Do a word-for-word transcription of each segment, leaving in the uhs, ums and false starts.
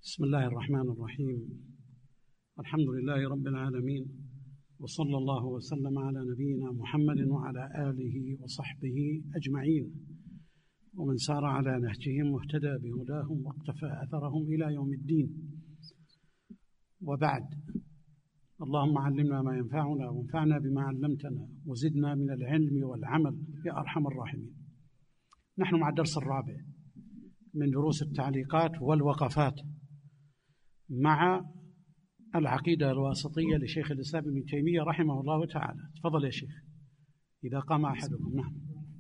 بسم الله الرحمن الرحيم. الحمد لله رب العالمين، وصلى الله وسلم على نبينا محمد وعلى آله وصحبه أجمعين، ومن سار على نهجهم واهتدى بهداهم واقتفى أثرهم إلى يوم الدين. وبعد، اللهم علمنا ما ينفعنا وانفعنا بما علمتنا وزدنا من العلم والعمل يا أرحم الراحمين. نحن مع الدرس الرابع من دروس التعليقات والوقفات مع العقيدة الواسطية لشيخ الإسلام ابن تيمية رحمه الله تعالى. تفضل يا شيخ. إذا قام أحدكم. نعم.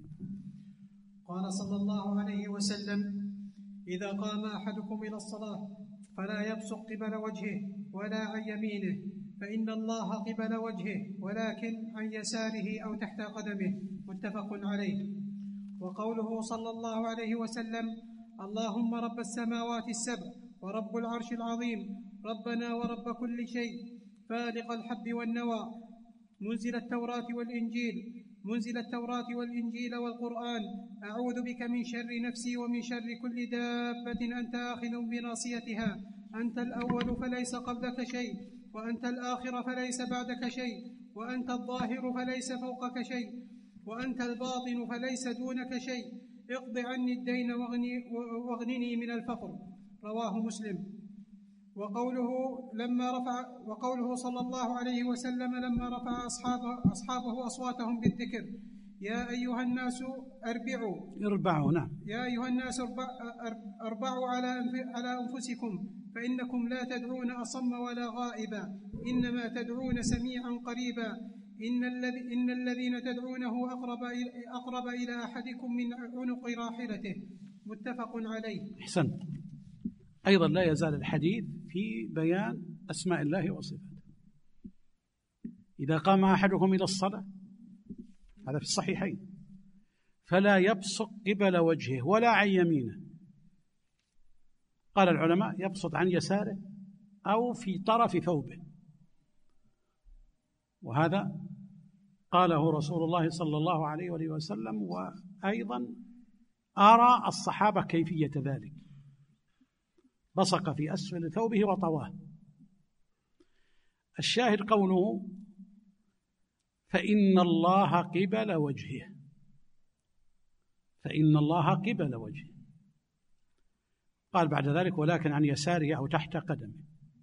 قال صلى الله عليه وسلم: إذا قام أحدكم إلى الصلاة فلا يبصق قبل وجهه ولا عن يمينه، فإن الله قبل وجهه ولكن عن يساره أو تحت قدمه. متفق عليه. وقوله صلى الله عليه وسلم: اللهم رب السماوات السبع ورب العرش العظيم، ربنا ورب كل شيء، فالق الحب والنوى، منزل التوراة والإنجيل منزل التوراة والإنجيل والقرآن، أعوذ بك من شر نفسي ومن شر كل دابة أنت آخذ بناصيتها، أنت الأول فليس قبلك شيء، وأنت الآخر فليس بعدك شيء، وأنت الظاهر فليس فوقك شيء، وأنت الباطن فليس دونك شيء، اقض عني الدين واغنني من الفقر. رواه مسلم. وقوله لما رفع وقوله صلى الله عليه وسلم لما رفع أصحابه, أصحابه أصواتهم بالذكر: يا أيها الناس أربعوا اربعوا نعم يا أيها الناس أربعوا على على أنفسكم، فإنكم لا تدعون أصم ولا غائبا، إنما تدعون سميعا قريبا، إن الذي إن الذين تدعونه أقرب أقرب إلى أحدكم من عنق راحلته. متفق عليه. أحسنت. أيضا لا يزال الحديث في بيان أسماء الله وصفاته. إذا قام أحدكم إلى الصلاة، هذا في الصحيحين، فلا يبصق قبل وجهه ولا عن يمينه. قال العلماء: يبصق عن يساره أو في طرف ثوبه، وهذا قاله رسول الله صلى الله عليه وسلم، وأيضا أرى الصحابة كيفية ذلك، بصق في أسفل ثوبه وطواه. الشاهد قوله: فإن الله قبل وجهه، فإن الله قبل وجهه. قال بعد ذلك: ولكن عن يساره أو تحت قدمه.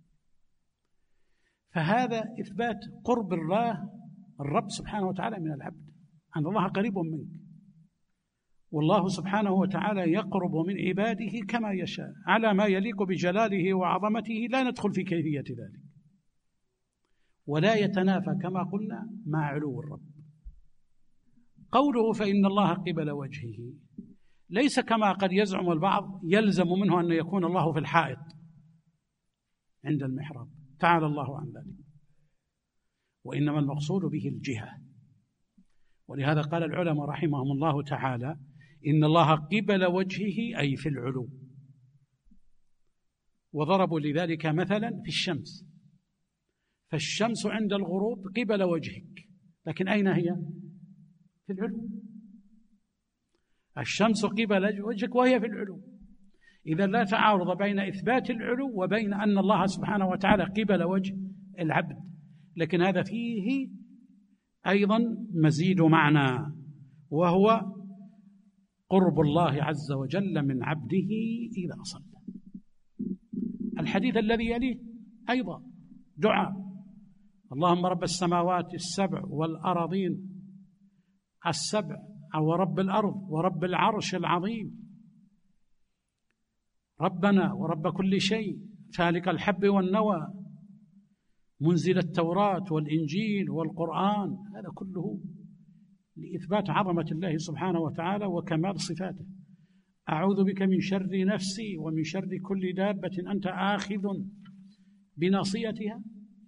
فهذا إثبات قرب الله الرب سبحانه وتعالى من العبد، أن الله قريب منك، والله سبحانه وتعالى يقرب من عباده كما يشاء على ما يليق بجلاله وعظمته، لا ندخل في كيفية ذلك، ولا يتنافى كما قلنا مع علو الرب. قوله فإن الله قبل وجهه ليس كما قد يزعم البعض يلزم منه أن يكون الله في الحائط عند المحراب، تعالى الله عن ذلك، وإنما المقصود به الجهة. ولهذا قال العلماء رحمهم الله تعالى: إن الله قبل وجهه أي في العلو. وضربوا لذلك مثلا في الشمس، فالشمس عند الغروب قبل وجهك، لكن أين هي؟ في العلو. الشمس قبل وجهك وهي في العلو. إذا لا تعارض بين إثبات العلو وبين أن الله سبحانه وتعالى قبل وجه العبد، لكن هذا فيه أيضا مزيد معنى، وهو قرب الله عز وجل من عبده إذا صلى. الحديث الذي يليه أيضا دعاء: اللهم رب السماوات السبع والأراضين السبع، أو رب الأرض ورب العرش العظيم، ربنا ورب كل شيء، فالق الحب والنوى، منزل التوراة والإنجيل والقرآن. هذا كله لإثبات عظمة الله سبحانه وتعالى وكمال صفاته. أعوذ بك من شر نفسي ومن شر كل دابة أنت آخذ بناصيتها،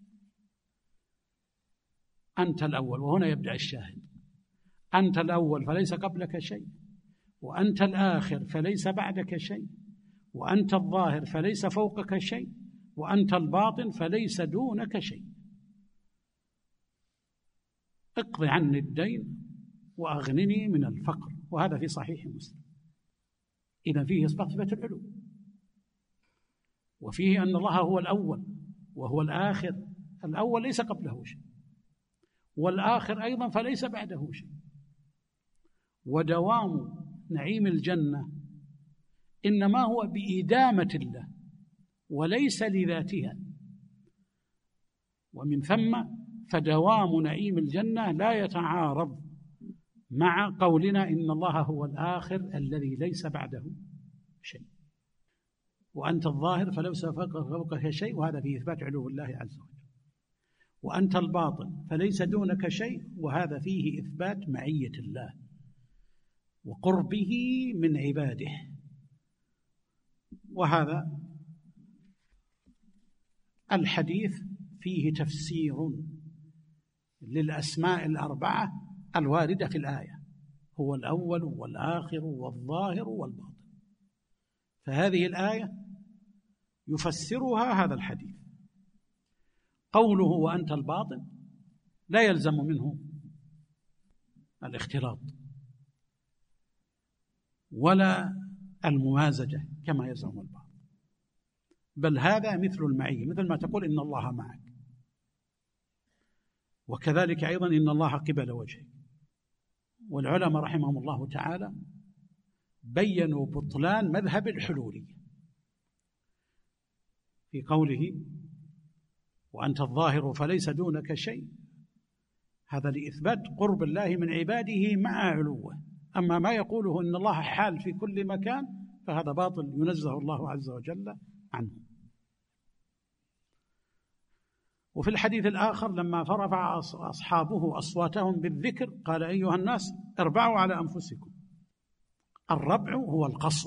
أنت الأول. وهنا يبدأ الشاهد: أنت الأول فليس قبلك شيء، وأنت الآخر فليس بعدك شيء، وأنت الظاهر فليس فوقك شيء، وأنت الباطن فليس دونك شيء. اقض عني الدين وأغنني من الفقر. وهذا في صحيح مسلم. إذا فيه إثبات صفة العلو. وفيه أن الله هو الأول وهو الآخر. الأول ليس قبله شيء، والآخر أيضا فليس بعده شيء. ودوام نعيم الجنة إنما هو بإدامة الله وليس لذاتها، ومن ثم فدوام نعيم الجنة لا يتعارض مع قولنا إن الله هو الآخر الذي ليس بعده شيء، وأنت الظاهر فليس فوقك شيء، وهذا فيه إثبات علو الله عز وجل. وأنت الباطن فليس دونك شيء، وهذا فيه إثبات معية الله وقربه من عباده. وهذا الحديث فيه تفسير للأسماء الأربعة الواردة في الآية، هو الأول والآخر والظاهر والباطن. فهذه الآية يفسرها هذا الحديث. قوله وأنت الباطن لا يلزم منه الاختلاط ولا الممازجة كما يزعم البعض، بل هذا مثل المعية، مثل ما تقول إن الله معك، وكذلك أيضا إن الله قبل وجهك. والعلماء رحمهم الله تعالى بيّنوا بطلان مذهب الحلولية في قوله وأنت الظاهر فليس دونك شيء، هذا لإثبات قرب الله من عباده مع علوه. أما ما يقوله إن الله حال في كل مكان فهذا باطل ينزه الله عز وجل عنه. وفي الحديث الآخر لما فرفع أصحابه أصواتهم بالذكر قال أيها الناس اربعوا على أنفسكم. الربع هو القصر،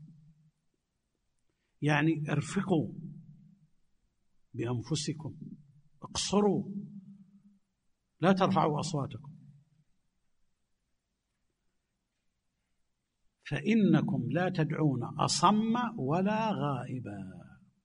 يعني ارفقوا بأنفسكم، اقصروا، لا ترفعوا أصواتكم، فإنكم لا تدعون أصم ولا غائبا،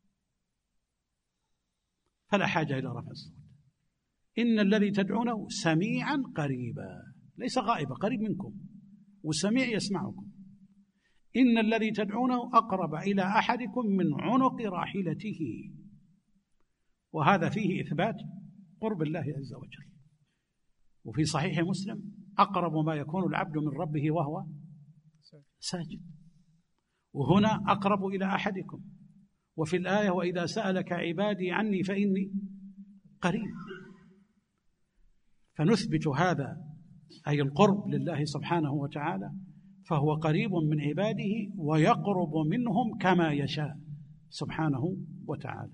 فلا حاجة إلى رفع الصوت. إن الذي تدعونه سميعا قريبا، ليس غائبا، قريب منكم وسميع يسمعكم. إن الذي تدعونه أقرب إلى أحدكم من عنق راحلته، وهذا فيه إثبات قرب الله عز وجل. وفي صحيح مسلم أقرب ما يكون العبد من ربه وهو ساجد، وهنا أقرب إلى أحدكم. وفي الآية وإذا سألك عبادي عني فإني قريب. فنثبت هذا أي القرب لله سبحانه وتعالى، فهو قريب من عباده ويقرب منهم كما يشاء سبحانه وتعالى.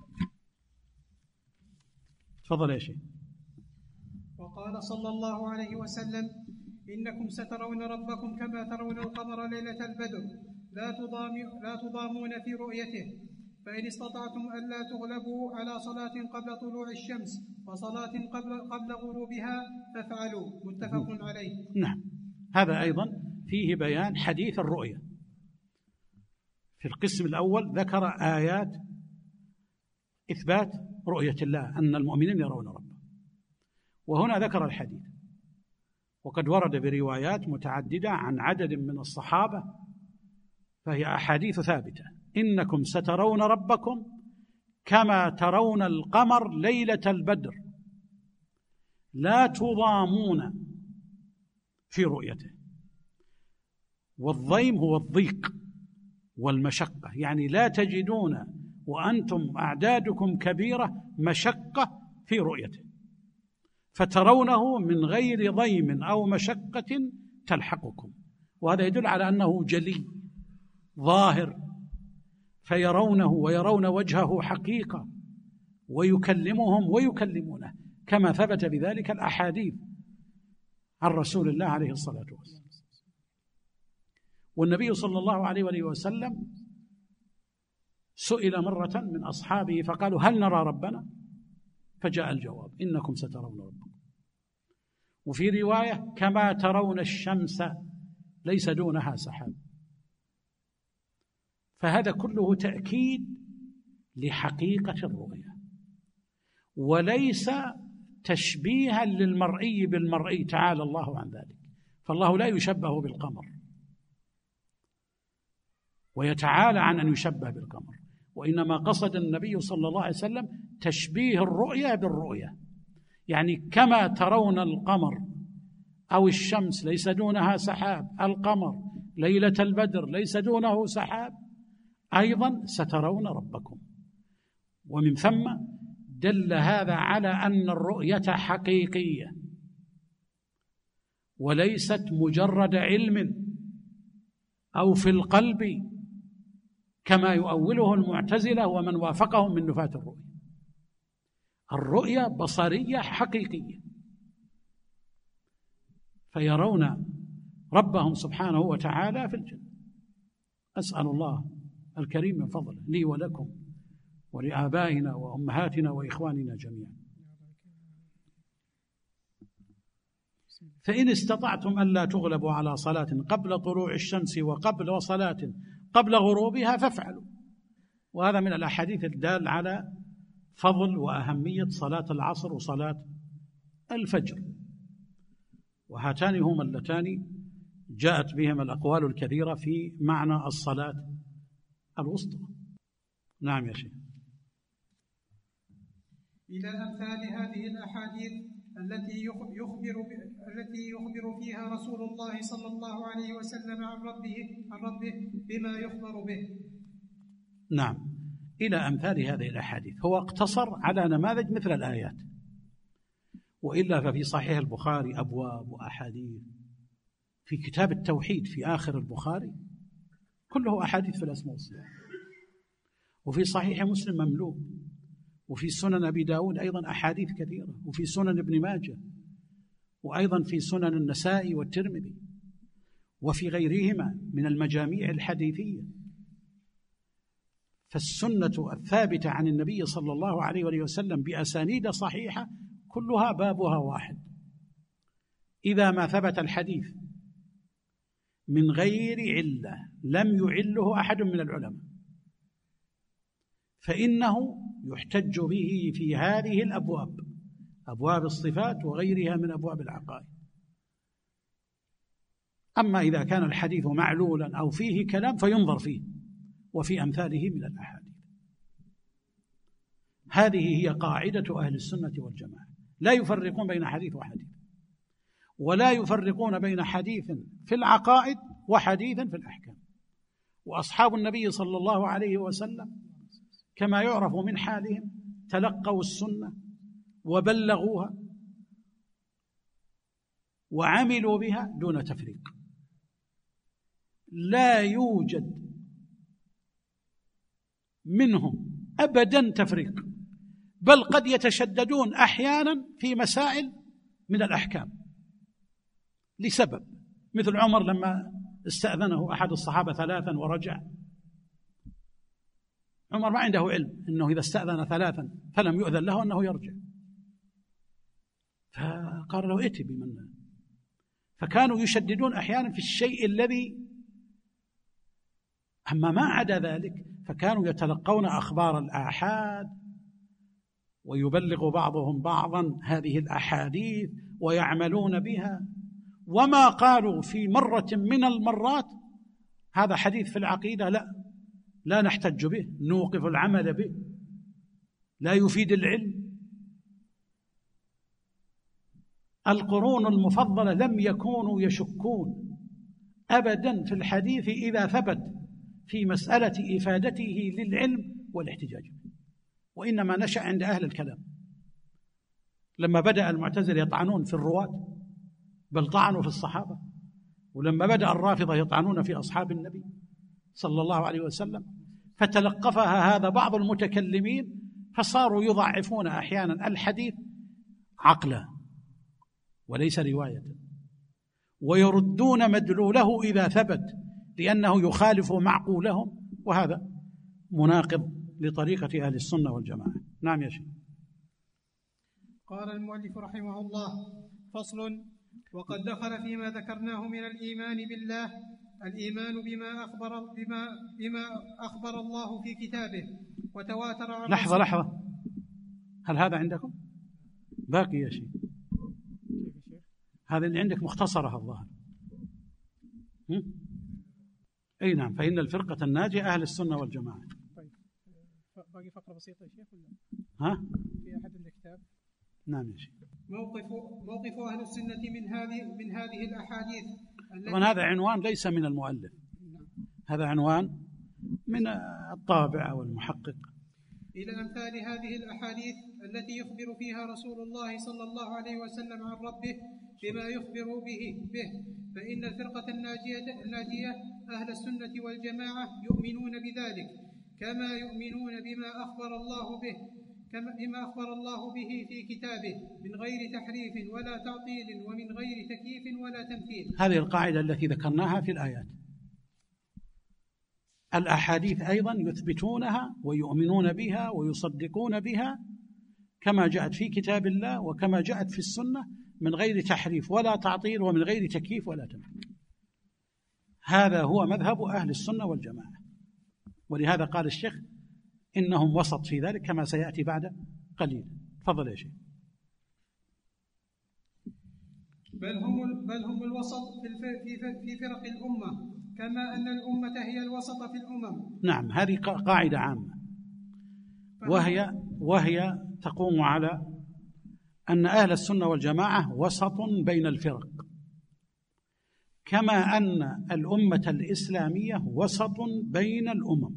تفضل يا شيخ. وقال صلى الله عليه وسلم إنكم سترون ربكم كما ترون القمر ليلة البدر لا لا تضامون في رؤيته، فإن استطعتم ألا تغلبوا على صلاة قبل طلوع الشمس وصلاة قبل, قبل غروبها فافعلوا. متفق عليه. نعم، هذا أيضا فيه بيان حديث الرؤية. في القسم الأول ذكر آيات إثبات رؤية الله، أن المؤمنين يرون ربهم، وهنا ذكر الحديث. وقد ورد بروايات متعددة عن عدد من الصحابة، فهي أحاديث ثابتة. إنكم سترون ربكم كما ترون القمر ليلة البدر لا تضامون في رؤيته. والضيم هو الضيق والمشقة، يعني لا تجدون وأنتم أعدادكم كبيرة مشقة في رؤيته، فترونه من غير ضيم أو مشقة تلحقكم. وهذا يدل على أنه جلي ظاهر، فيرونه ويرون وجهه حقيقة، ويكلمهم ويكلمونه، كما ثبت بذلك الأحاديث عن رسول الله عليه الصلاة والسلام. والنبي صلى الله عليه وآله وسلم سئل مرة من أصحابه فقالوا هل نرى ربنا؟ فجاء الجواب إنكم سترون ربكم. وفي رواية كما ترون الشمس ليس دونها سحاب. فهذا كله تأكيد لحقيقة الرؤية، وليس تشبيها للمرئي بالمرئي، تعالى الله عن ذلك. فالله لا يشبه بالقمر، ويتعالى عن أن يشبه بالقمر. وإنما قصد النبي صلى الله عليه وسلم تشبيه الرؤيا بالرؤيا، يعني كما ترون القمر أو الشمس ليس دونها سحاب، القمر ليلة البدر ليس دونه سحاب، أيضا سترون ربكم. ومن ثم دل هذا على أن الرؤية حقيقية وليست مجرد علم أو في القلب كما يؤوله المعتزلة ومن وافقهم من نفاة الرؤية. الرؤية بصرية حقيقية، فيرون ربهم سبحانه وتعالى في الجنة. أسأل الله الكريم من فضله لي ولكم ولآبائنا وأمهاتنا وإخواننا جميعا. فإن استطعتم ألا تغلبوا على صلاة قبل طلوع الشمس وقبل وصلاة قبل غروبها فافعلوا. وهذا من الأحاديث الدال على فضل وأهمية صلاة العصر وصلاة الفجر، وهاتان هما اللتان جاءت بهما الأقوال الكثيرة في معنى الصلاة الوسطى. نعم يا شيخ. إلى أمثال هذه الأحاديث التي يخبر التي يخبر فيها رسول الله صلى الله عليه وسلم عن ربه عن ربه بما يخبر به. نعم، إلى أمثال هذه الأحاديث. هو اقتصر على نماذج مثل الآيات، وإلا ففي صحيح البخاري أبواب وأحاديث. في كتاب التوحيد في آخر البخاري كله أحاديث في الأسماء والصفات، وفي صحيح مسلم مملوء، وفي سنن أبي داود أيضا أحاديث كثيرة، وفي سنن ابن ماجه، وأيضا في سنن النسائي والترمذي، وفي غيرهما من المجاميع الحديثية. فالسنة الثابتة عن النبي صلى الله عليه وآله وسلم بأسانيد صحيحة كلها بابها واحد. إذا ما ثبت الحديث من غير علة لم يعله أحد من العلماء فإنه يحتج به في هذه الأبواب، أبواب الصفات وغيرها من أبواب العقائد. أما إذا كان الحديث معلولا أو فيه كلام فينظر فيه وفي أمثاله من الأحاديث. هذه هي قاعدة أهل السنة والجماعة، لا يفرقون بين حديث وحديث، ولا يفرقون بين حديث في العقائد وحديث في الأحكام. وأصحاب النبي صلى الله عليه وسلم كما يعرف من حالهم تلقوا السنة وبلغوها وعملوا بها دون تفريق. لا يوجد منهم أبدا تفريق، بل قد يتشددون أحيانا في مسائل من الأحكام لسبب، مثل عمر لما استأذنه أحد الصحابة ثلاثا ورجع. عمر ما عنده علم أنه إذا استأذن ثلاثا فلم يؤذن له أنه يرجع، فقال له ائت بمن. فكانوا يشددون أحيانا في الشيء الذي، أما ما عدا ذلك فكانوا يتلقون أخبار الآحاد ويبلغ بعضهم بعضا هذه الأحاديث ويعملون بها. وما قالوا في مرة من المرات هذا حديث في العقيدة لا لا نحتج به، نوقف العمل به، لا يفيد العلم. القرون المفضلة لم يكونوا يشكون أبدا في الحديث إذا ثبت في مسألة إفادته للعلم والاحتجاج به، وإنما نشأ عند أهل الكلام لما بدأ المعتزلة يطعنون في الرواة، بل طعنوا في الصحابة، ولما بدأ الرافضة يطعنون في أصحاب النبي صلى الله عليه وسلم، فتلقفها هذا بعض المتكلمين فصاروا يضعفون أحيانا الحديث عقلا وليس رواية، ويردون مدلوله إذا ثبت لأنه يخالف معقولهم، وهذا مناقض لطريقة أهل السنة والجماعة. نعم يا شيخ. قال المؤلف رحمه الله: فصل. وقد دخل فيما ذكرناه من الإيمان بالله الإيمان بما أخبر بما بما أخبر الله في كتابه وتواتر عن لحظة لحظة، هل هذا عندكم باقي يا شيخ؟ هذا اللي عندك مختصرة الظاهر. أي نعم، فإن الفرقة الناجية أهل السنة والجماعة. باقي فقرة بسيطة يا شيخ ولا؟ ها؟ في أحد الكتاب؟ نعم يا شيخ. موقف موقف أهل السنة من هذه من هذه الأحاديث. طبعا هذا عنوان ليس من المؤلف. نعم. هذا عنوان من الطابع أو المحقق. إلى أمثال هذه الأحاديث التي يخبر فيها رسول الله صلى الله عليه وسلم عن ربه بما يخبر به به فإن الفرقة الناجية, الناجية أهل السنة والجماعة يؤمنون بذلك كما يؤمنون بما أخبر الله به كما بما أخبر الله به في كتابه من غير تحريف ولا تعطيل ومن غير تكييف ولا تمثيل. هذه القاعدة التي ذكرناها في الآيات. الأحاديث أيضا يثبتونها ويؤمنون بها ويصدقون بها كما جاءت في كتاب الله وكما جاءت في السنة من غير تحريف ولا تعطيل ومن غير تكييف ولا تمثيل. هذا هو مذهب أهل السنة والجماعة، ولهذا قال الشيخ إنهم وسط في ذلك كما سيأتي بعد قليل. تفضل يا شيخ. بل هم بل هم الوسط في في فرق الأمة كما أن الأمة هي الوسط في الأمم. نعم، هذه قاعدة عامة وهي وهي تقوم على أن أهل السنة والجماعة وسط بين الفرق، كما أن الأمة الإسلامية وسط بين الأمم،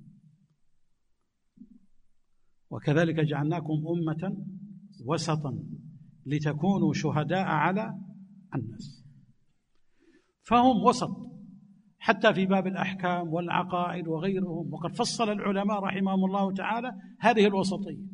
وكذلك جعلناكم أمة وسطا لتكونوا شهداء على الناس. فهم وسط حتى في باب الأحكام والعقائد وغيرهم، وقد فصل العلماء رحمهم الله تعالى هذه الوسطية.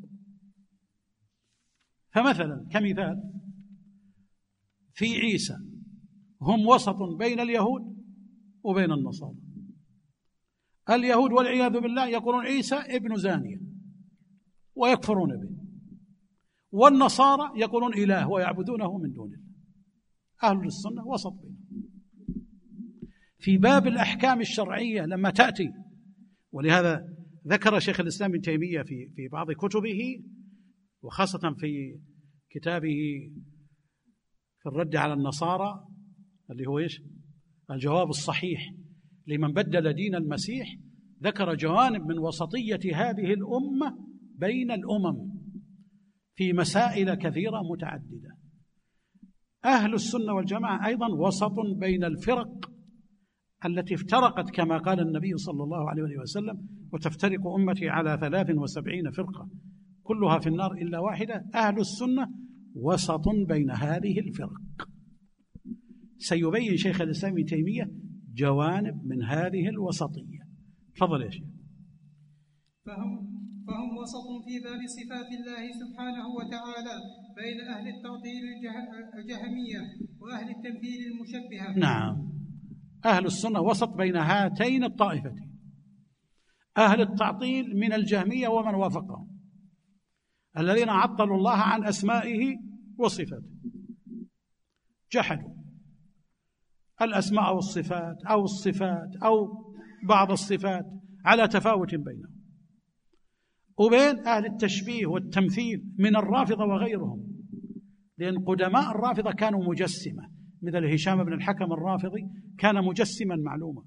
فمثلا كمثال في عيسى هم وسط بين اليهود وبين النصارى. اليهود والعياذ بالله يقولون عيسى ابن زانية ويكفرون به، والنصارى يقولون إله ويعبدونه من دون الله. أهل السنة وسط بينهم. في باب الأحكام الشرعية لما تأتي، ولهذا ذكر شيخ الإسلام ابن تيمية في في بعض كتبه وخاصة في كتابه في الرد على النصارى اللي هو إيش؟ الجواب الصحيح لمن بدل دين المسيح، ذكر جوانب من وسطية هذه الأمة بين الأمم في مسائل كثيرة متعددة. أهل السنة والجماعة أيضا وسط بين الفرق التي افترقت كما قال النبي صلى الله عليه وسلم: وتفترق أمتي على ثلاث وسبعين فرقة كلها في النار إلا واحدة. أهل السنة وسط بين هذه الفرق. سيبين شيخ الإسلام ابن تيمية جوانب من هذه الوسطية. تفضل يا شيخ. فهم فهم وسط في باب صفات الله سبحانه وتعالى بين أهل التعطيل الجهمية وأهل التمثيل المشبهة. نعم، أهل السنة وسط بين هاتين الطائفتين، أهل التعطيل من الجهمية ومن وافقهم الذين عطلوا الله عن أسمائه وصفاته، جحدوا الأسماء والصفات أو الصفات أو بعض الصفات على تفاوت بينهم، وبين أهل التشبيه والتمثيل من الرافضة وغيرهم، لأن قدماء الرافضة كانوا مجسمة، مثل هشام بن الحكم الرافضي كان مجسما معلوما.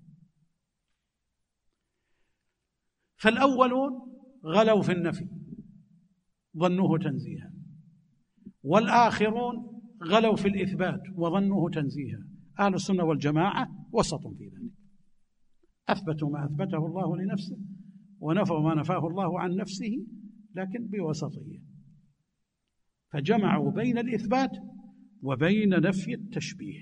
فالأولون غلوا في النفي ظنوه تنزيها، والآخرون غلوا في الإثبات وظنوه تنزيها. أهل السنة والجماعة وسط في ذلك، أثبتوا ما أثبته الله لنفسه ونفوا ما نفاه الله عن نفسه، لكن بوسطية، فجمعوا بين الإثبات وبين نفي التشبيه.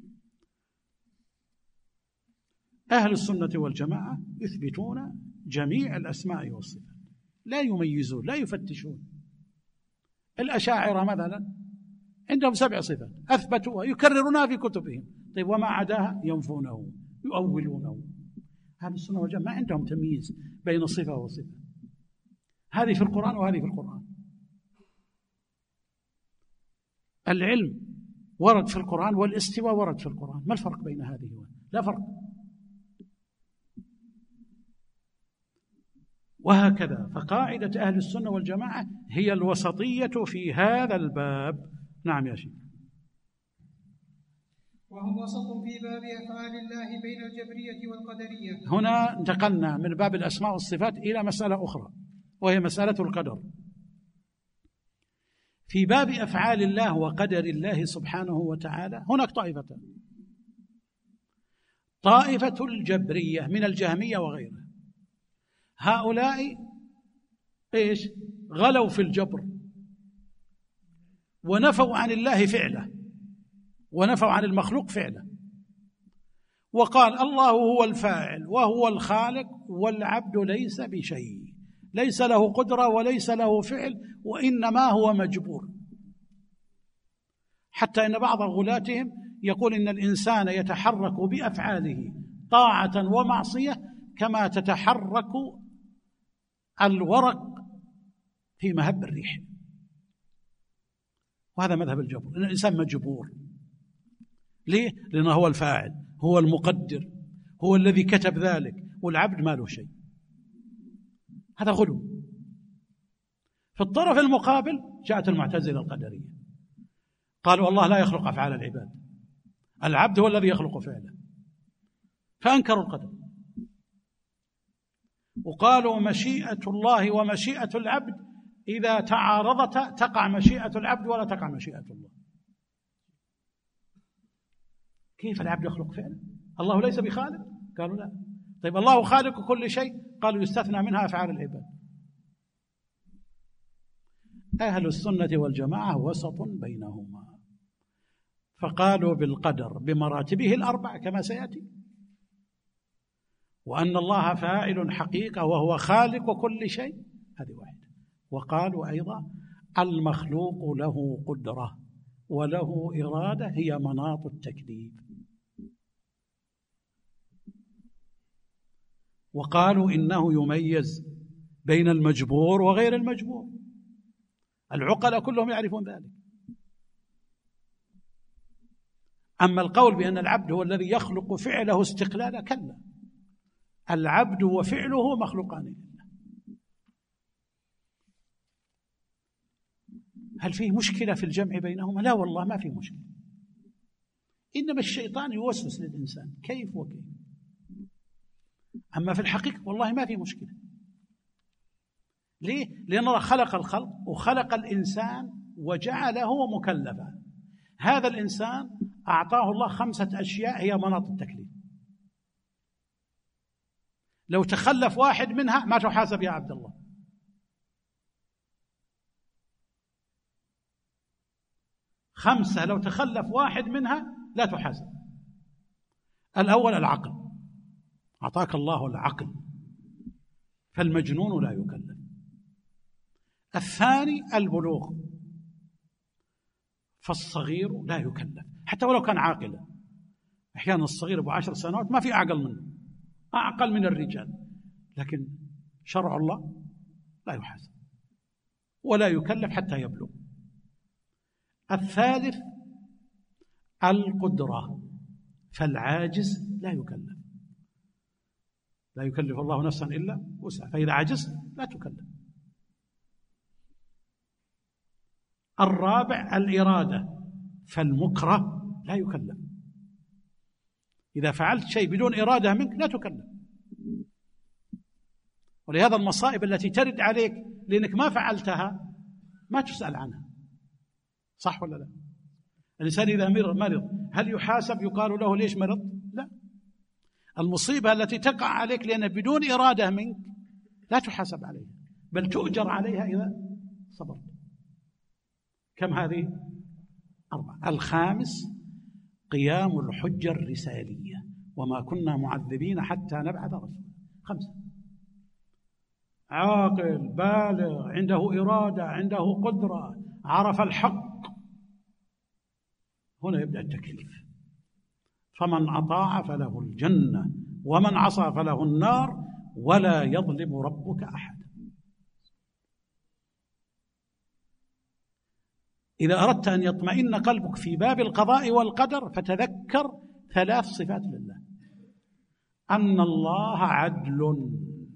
أهل السنة والجماعة يثبتون جميع الأسماء والصفات، لا يميزون لا يفتشون. الأشاعرة مثلا عندهم سبع صفات أثبتوها يكررونها في كتبهم، طيب وما عداها ينفونه يؤولونه. أهل السنة والجماعة ما عندهم تمييز بين صفة وصفة، هذه في القرآن وهذه في القرآن. العلم ورد في القرآن والاستواء ورد في القرآن، ما الفرق بين هذه وهذه؟ لا فرق. وهكذا فقاعدة أهل السنة والجماعة هي الوسطية في هذا الباب. نعم يا شيخ. وهم وسط في باب أفعال الله بين الجبرية والقدرية. هنا انتقلنا من باب الأسماء والصفات إلى مسألة أخرى وهي مسألة القدر. في باب أفعال الله وقدر الله سبحانه وتعالى هناك طائفتان: طائفة الجبرية من الجهمية وغيرها، هؤلاء إيش؟ غلوا في الجبر ونفوا عن الله فعله ونفوا عن المخلوق فعله، وقال الله هو الفاعل وهو الخالق والعبد ليس بشيء، ليس له قدرة وليس له فعل وإنما هو مجبور. حتى إن بعض غلاتهم يقول إن الإنسان يتحرك بأفعاله طاعة ومعصية كما تتحرك الورق في مهب الريح، وهذا مذهب الجبر، إن الإنسان مجبور. ليه؟ لأنه هو الفاعل، هو المقدر، هو الذي كتب ذلك، والعبد ما له شيء. هذا غلو. في الطرف المقابل جاءت المعتزلة القدرية، قالوا الله لا يخلق أفعال العباد، العبد هو الذي يخلق فعله، فأنكروا القدر، وقالوا مشيئة الله ومشيئة العبد إذا تعارضتا تقع مشيئة العبد ولا تقع مشيئة الله. كيف العبد يخلق فعله؟ الله ليس بخالق؟ قالوا لا. طيب الله خالق كل شيء؟ قالوا يستثنى منها أفعال العباد. أهل السنة والجماعة وسط بينهما، فقالوا بالقدر بمراتبه الأربع كما سيأتي، وأن الله فاعل حقيقة وهو خالق كل شيء، هذه واحدة. وقالوا أيضا المخلوق له قدرة وله إرادة هي مناط التكليف. وقالوا إنه يميز بين المجبور وغير المجبور، العقلاء كلهم يعرفون ذلك. أما القول بأن العبد هو الذي يخلق فعله استقلالا، كلا، العبد وفعله مخلوقان لله. هل فيه مشكلة في الجمع بينهما؟ لا والله ما فيه مشكلة، إنما الشيطان يوسوس للإنسان كيف وكيف. أما في الحقيقة والله ما فيه مشكلة. ليه؟ لأن الله خلق الخلق وخلق الإنسان وجعله مكلفا. هذا الإنسان أعطاه الله خمسة أشياء هي مناط التكليف، لو تخلف واحد منها ما تحاسب يا عبد الله. خمسة لو تخلف واحد منها لا تحاسب. الأول العقل، أعطاك الله العقل فالمجنون لا يكلف. الثاني البلوغ، فالصغير لا يكلف حتى ولو كان عاقلا. أحيانا الصغير أبو عشر سنوات ما في أعقل منه، أعقل من الرجال، لكن شرع الله لا يحاسب ولا يكلف حتى يبلغ. الثالث القدرة، فالعاجز لا يكلف، لا يكلف الله نفسا إلا وسعها، فإذا عجزت لا تكلف. الرابع الإرادة، فالمكره لا يكلف، إذا فعلت شيء بدون إرادة منك لا تكلف. ولهذا المصائب التي ترد عليك لأنك ما فعلتها ما تسأل عنها، صح ولا لا؟ الإنسان إذا مرض هل يحاسب يقال له ليش مرض؟ لا. المصيبة التي تقع عليك لأن بدون إرادة منك لا تحاسب عليها، بل تؤجر عليها إذا صبرت. كم هذه؟ أربعة. الخامس قيام الحجة الرسالية، وما كنا معذبين حتى نبعث رسولا. خمسة: عاقل بالغ عنده إرادة عنده قدرة عرف الحق، هنا يبدأ التكليف. فمن أطاع فله الجنة ومن عصى فله النار ولا يظلم ربك أحد. إذا أردت أن يطمئن قلبك في باب القضاء والقدر فتذكر ثلاث صفات لله: أن الله عدل،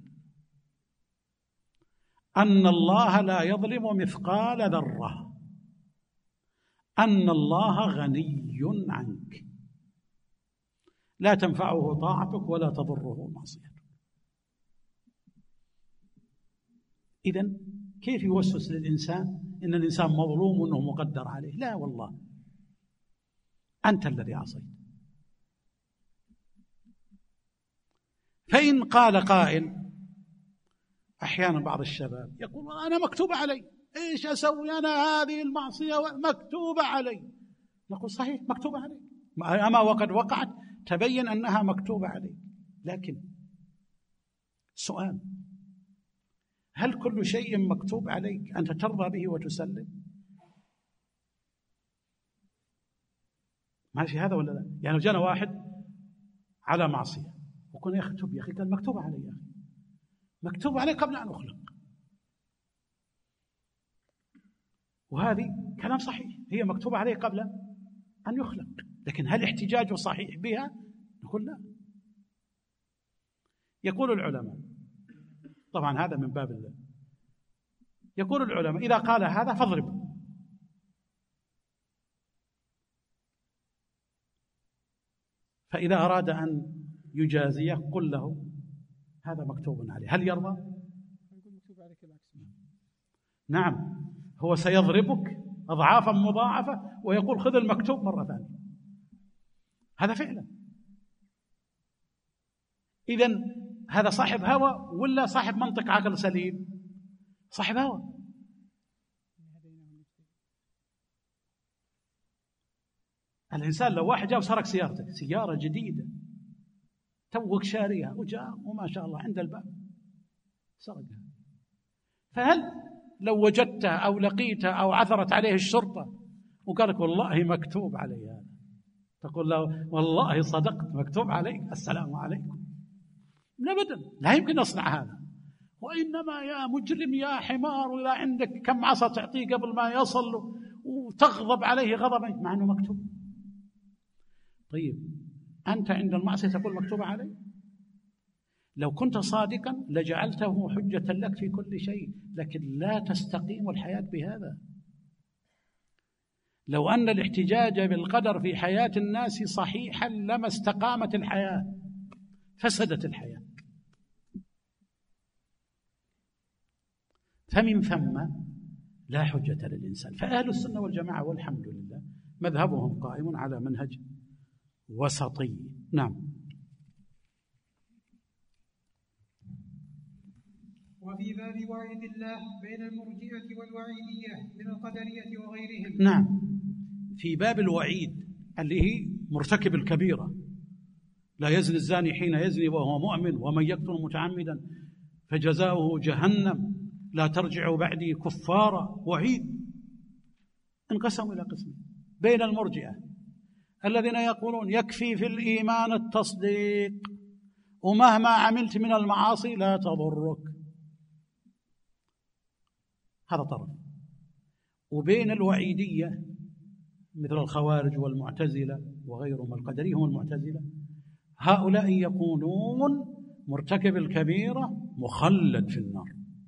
أن الله لا يظلم مثقال ذرة، أن الله غني عنك لا تنفعه طاعتك ولا تضره معصيتك. إذن كيف يوسوس للإنسان إن الإنسان مظلوم وأنه مقدر عليه؟ لا والله، أنت الذي عصيت. فإن قال قائل، أحيانا بعض الشباب يقول أنا مكتوب علي، إيش أسوي أنا هذه المعصية مكتوبة علي؟ نقول صحيح مكتوبة علي، أما وقد وقعت تبين أنها مكتوبة علي. لكن سؤال، هل كل شيء مكتوب عليك أنت ترضى به وتسلم؟ ماشي هذا ولا لا؟ يعني جانا واحد على معصية وكنا يكتب، يا أخي كان مكتوب علي، يا أخي مكتوب علي قبل أن أخلق، وهذه كلام صحيح، هي مكتوبة عليه قبل أن يخلق، لكن هل احتجاجه صحيح بها؟ نقول لا. يقول العلماء، طبعا هذا من باب الله، يقول العلماء إذا قال هذا فاضربه، فإذا أراد أن يجازيه قل له هذا مكتوب عليه، هل يرضى؟ نعم، هو سيضربك أضعافا مضاعفة ويقول خذ المكتوب مرة ثانية، هذا فعلا. إذن هذا صاحب هوى ولا صاحب منطق عقل سليم؟ صاحب هوى. الإنسان لو واحد جاء وسرق سيارتك، سيارة جديدة توك شاريها وجاء وما شاء الله عند الباب سرقها، فهل لو وجدته أو لقيته أو عثرت عليه الشرطة وقال لك والله مكتوب علي هذا، تقول له والله صدقت مكتوب عليك السلام عليكم؟ أبدا، لا يمكن نصنع هذا. وإنما يا مجرم يا حمار، وإذا عندك كم عصا تعطيه قبل ما يصل وتغضب عليه غضبا مع أنه مكتوب. طيب أنت عند المعصية تقول مكتوب علي؟ لو كنت صادقا لجعلته حجة لك في كل شيء، لكن لا تستقيم الحياة بهذا. لو أن الاحتجاج بالقدر في حياة الناس صحيحا لما استقامت الحياة، فسدت الحياة. فمن ثم لا حجة للإنسان. فأهل السنة والجماعة والحمد لله مذهبهم قائم على منهج وسطي. نعم. وفي باب وعيد الله بين المرجئة والوعيدية من القدرية وغيرهم. نعم، في باب الوعيد اللي هي مرتكب الكبيرة، لا يزني الزاني حين يزني وهو مؤمن ومن يقتل متعمدا فجزاؤه جهنم لا ترجعوا بعدي كفارا، وعيد. انقسموا إلى قسمين: بين المرجئة الذين يقولون يكفي في الإيمان التصديق ومهما عملت من المعاصي لا تضرك، هذا طرف. وبين الوعيدية مثل الخوارج والمعتزلة وغيرهم، القدرية هم المعتزلة، هؤلاء يقولون مرتكب الكبيرة مخلد في النار.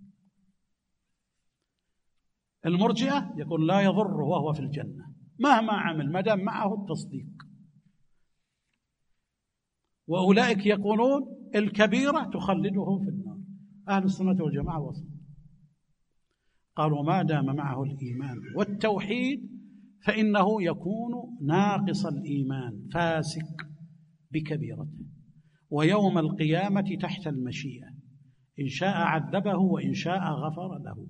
المرجئة يقول لا يضر وهو في الجنة مهما عمل ما دام معه التصديق. وأولئك يقولون الكبيرة تخلده في النار. أهل السنة والجماعة وسط، قالوا ما دام معه الإيمان والتوحيد فإنه يكون ناقص الإيمان فاسق بكبيرته، ويوم القيامة تحت المشيئة، إن شاء عذبه وإن شاء غفر له.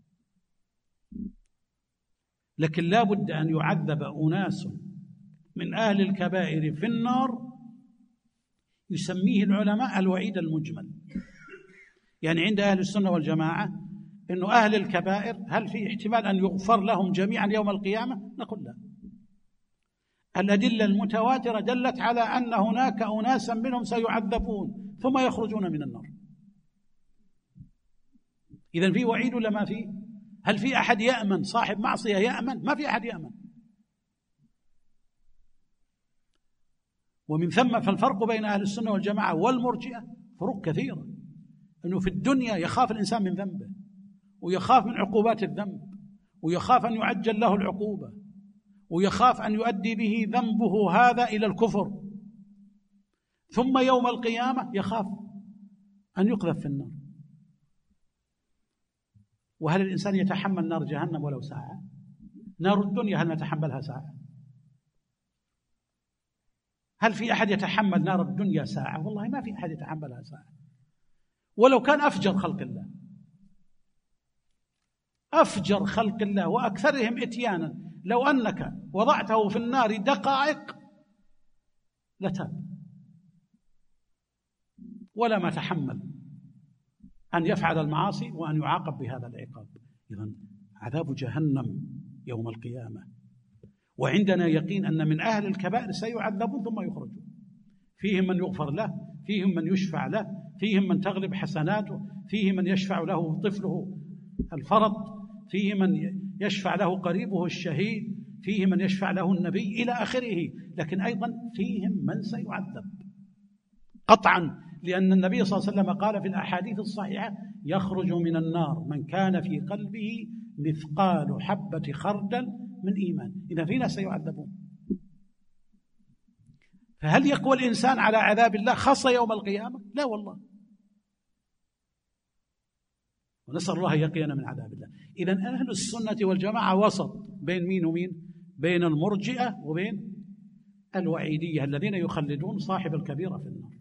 لكن لا بد أن يعذب أناس من أهل الكبائر في النار يسميه العلماء الوعيد المجمل. يعني عند أهل السنة والجماعة إنه أهل الكبائر هل في احتمال أن يغفر لهم جميعا يوم القيامة؟ نقول لا. الأدلة المتواترة دلت على أن هناك أناسا منهم سيعذبون ثم يخرجون من النار. إذن في وعيد ولا ما في؟ هل في أحد يأمن؟ صاحب معصية يأمن؟ ما في أحد يأمن. ومن ثم فالفرق بين أهل السنة والجماعة والمرجئة فروق كثيرة. أنه في الدنيا يخاف الإنسان من ذنبه ويخاف من عقوبات الذنب ويخاف أن يعجل له العقوبة ويخاف أن يؤدي به ذنبه هذا إلى الكفر، ثم يوم القيامة يخاف أن يقذف في النار. وهل الإنسان يتحمل نار جهنم ولو ساعة؟ نار الدنيا هل نتحملها ساعة؟ هل في أحد يتحمل نار الدنيا ساعة؟ والله ما في أحد يتحملها ساعة، ولو كان أفجر خلق الله، أفجر خلق الله وأكثرهم إتيانا، لو أنك وضعته في النار دقائق لتاب ولا ما تحمل أن يفعل المعاصي وأن يعاقب بهذا العقاب. إذن عذاب جهنم يوم القيامة، وعندنا يقين أن من أهل الكبائر سيعذبون ثم يخرجون، فيهم من يغفر له، فيهم من يشفع له، فيهم من تغلب حسناته، فيهم من يشفع له طفله الفرط، فيه من يشفع له قريبه الشهيد، فيه من يشفع له النبي إلى آخره. لكن أيضا فيهم من سيعذب قطعا، لأن النبي صلى الله عليه وسلم قال في الأحاديث الصحيحة: يخرج من النار من كان في قلبه مثقال حبة خردل من إيمان. إذا في ناس سيعذبون. فهل يقوى الإنسان على عذاب الله خاصة يوم القيامة؟ لا والله، ونسأل الله يقينا من عذاب الله. إذن أهل السنة والجماعة وسط بين مين ومين؟ بين المرجئة وبين الوعيدية الذين يخلدون صاحب الكبيرة في النار.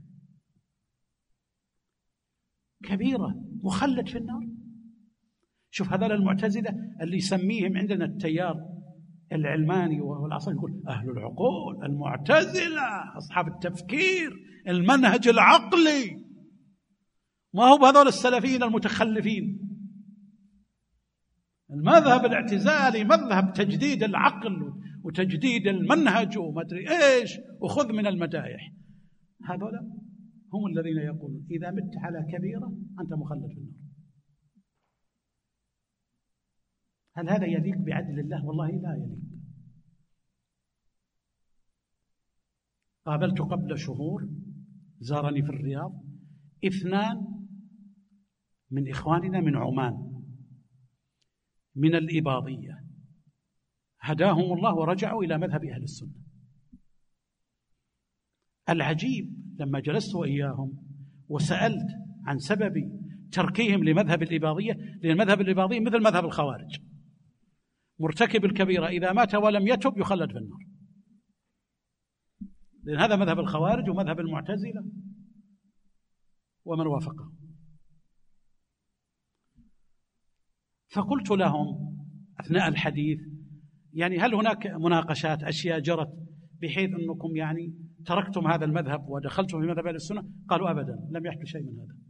كبيرة مخلد في النار. شوف هذول المعتزلة اللي يسميهم عندنا التيار العلماني والعصر، يقول أهل العقول، المعتزلة، أصحاب التفكير، المنهج العقلي. ما هو بهذول السلفيين المتخلفين. المذهب الاعتزالي مذهب تجديد العقل وتجديد المنهج وما أدري إيش، وخذ من المدايح. هذول هم الذين يقولون إذا مت على كبيرة أنت مخلد في النار. هل هذا يليق بعدل الله؟ والله لا يليق. قابلت قبل شهور، زارني في الرياض اثنان من إخواننا من عمان من الإباضية، هداهم الله ورجعوا إلى مذهب أهل السنة. العجيب لما جلست وإياهم وسألت عن سبب تركهم لمذهب الإباضية، لأن مذهب الإباضية مثل مذهب الخوارج، مرتكب الكبيرة إذا مات ولم يتب يخلد في النار، لأن هذا مذهب الخوارج ومذهب المعتزلة ومن وافقه. فقلت لهم أثناء الحديث: يعني هل هناك مناقشات، أشياء جرت بحيث أنكم يعني تركتم هذا المذهب ودخلتم في مذهب أهل السنة؟ قالوا: أبدا، لم يحدث شيء من هذا،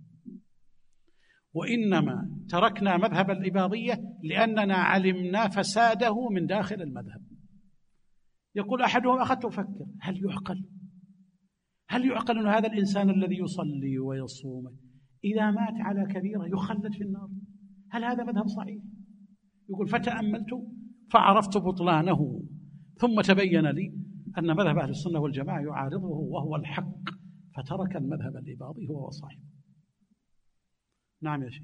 وإنما تركنا مذهب الإباضية لأننا علمنا فساده من داخل المذهب. يقول أحدهم: أخذت أفكر، هل يعقل هل يعقل أن هذا الإنسان الذي يصلي ويصوم إذا مات على كبيرة يخلد في النار؟ هل هذا مذهب صحيح؟ يقول: فتأملت فعرفت بطلانه، ثم تبين لي أن مذهب أهل السنة والجماعة يعارضه وهو الحق، فترك المذهب الإباضي هو وصاحبه. نعم يا شيخ.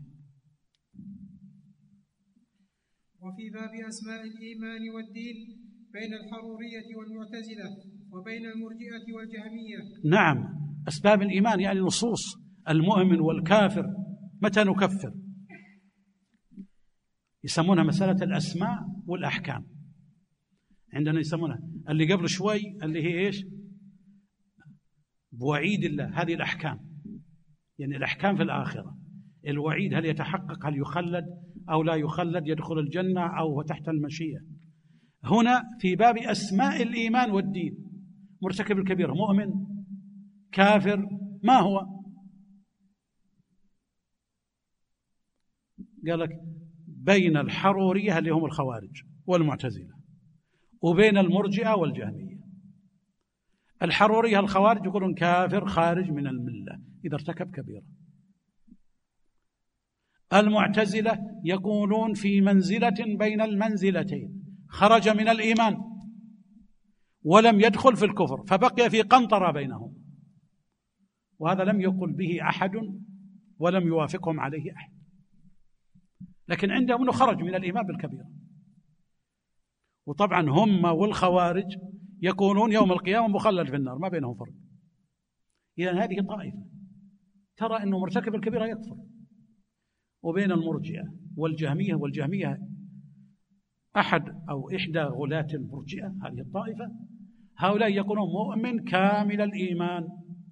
وفي باب أسماء الإيمان والدين بين الحرورية والمعتزلة وبين المرجئة والجهمية. نعم، أسباب الإيمان يعني نصوص المؤمن والكافر، متى نكفر؟ يسمونها مسألة الأسماء والأحكام. عندنا يسمونها اللي قبل شوي اللي هي إيش؟ بوعيد الله، هذه الأحكام، يعني الأحكام في الآخرة. الوعيد هل يتحقق، هل يخلد أو لا يخلد، يدخل الجنة أو تحت المشيئة. هنا في باب أسماء الإيمان والدين، مرتكب الكبيرة مؤمن كافر، ما هو؟ قال لك بين الحرورية اللي هم الخوارج والمعتزلة وبين المرجئة والجهمية. الحرورية الخوارج يقولون كافر خارج من الملة إذا ارتكب كبيرة. المعتزلة يقولون في منزلة بين المنزلتين، خرج من الإيمان ولم يدخل في الكفر، فبقي في قنطرة بينهم، وهذا لم يقل به أحد ولم يوافقهم عليه أحد، لكن عندهم أنه خرج من الإيمان بالكبيرة. وطبعا هم والخوارج يكونون يوم القيامة مخلد في النار، ما بينهم فرق. إذن هذه طائفة ترى أنه مرتكب الكبيرة يكفر، وبين المرجئة والجهمية، والجهمية أحد أو إحدى غلاة المرجئة هذه الطائفة، هؤلاء يقولون مؤمن كامل الإيمان،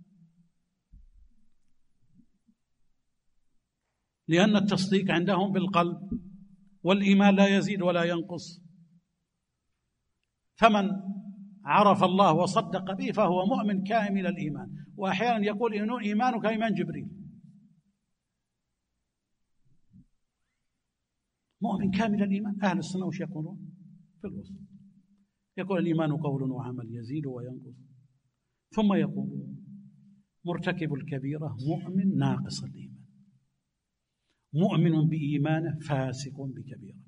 لأن التصديق عندهم بالقلب، والإيمان لا يزيد ولا ينقص، فمن عرف الله وصدق به فهو مؤمن كامل الإيمان. وأحيانا يقول إنه إيمانك إيمان جبريل، مؤمن كامل الإيمان. أهل السنة وش يقولون في الوسط؟ يقول الإيمان قول وعمل يزيد وينقص. ثم يقول مرتكب الكبيرة مؤمن ناقص الإيمان، مؤمن بإيمانه فاسق بكبيرة،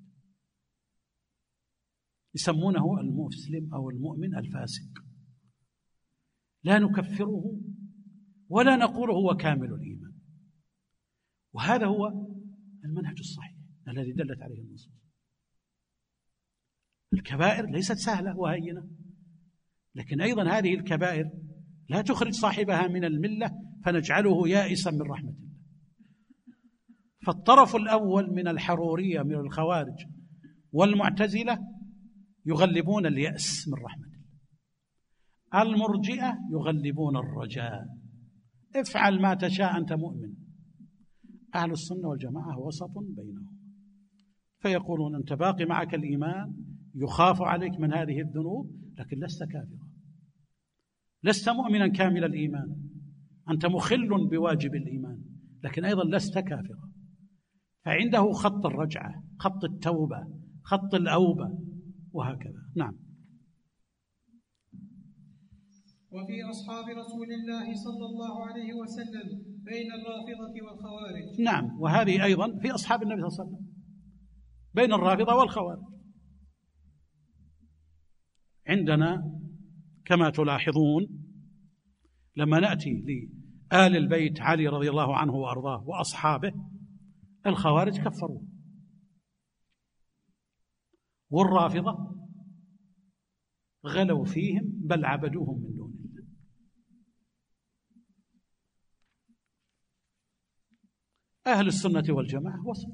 يسمونه المسلم أو المؤمن الفاسق، لا نكفره ولا نقول هو كامل الإيمان. وهذا هو المنهج الصحيح الذي دلت عليه النصوص. الكبائر ليست سهلة وهينة، لكن أيضا هذه الكبائر لا تخرج صاحبها من الملة فنجعله يائسا من رحمة الله. فالطرف الأول من الحرورية من الخوارج والمعتزلة يغلبون اليأس من رحمة الله، المرجئة يغلبون الرجاء، افعل ما تشاء أنت مؤمن. أهل السنة والجماعة وسط بينهم، فيقولون أنت باقي معك الإيمان، يخاف عليك من هذه الذنوب، لكن لست كافرا، لست مؤمنا كامل الإيمان، أنت مخل بواجب الإيمان، لكن أيضا لست كافرا. فعنده خط الرجعة، خط التوبة، خط الأوبة، وهكذا. نعم. وفي أصحاب رسول الله صلى الله عليه وسلم بين الرافضة والخوارج. نعم، وهذه أيضا في أصحاب النبي صلى الله عليه وسلم بين الرافضة والخوارج. عندنا كما تلاحظون لما نأتي لآل البيت علي رضي الله عنه وأرضاه وأصحابه، الخوارج كفروه، والرافضة غلوا فيهم بل عبدوهم من دون الله. أهل السنة والجماعة وصل،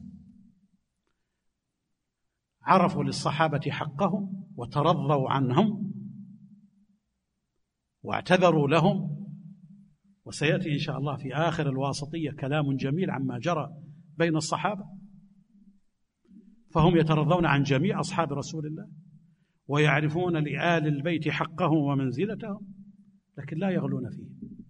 عرفوا للصحابة حقهم وترضوا عنهم واعتذروا لهم. وسيأتي إن شاء الله في آخر الواسطية كلام جميل عما جرى بين الصحابة، فهم يترضون عن جميع أصحاب رسول الله ويعرفون لآل البيت حقهم ومنزلتهم، لكن لا يغلون فيه.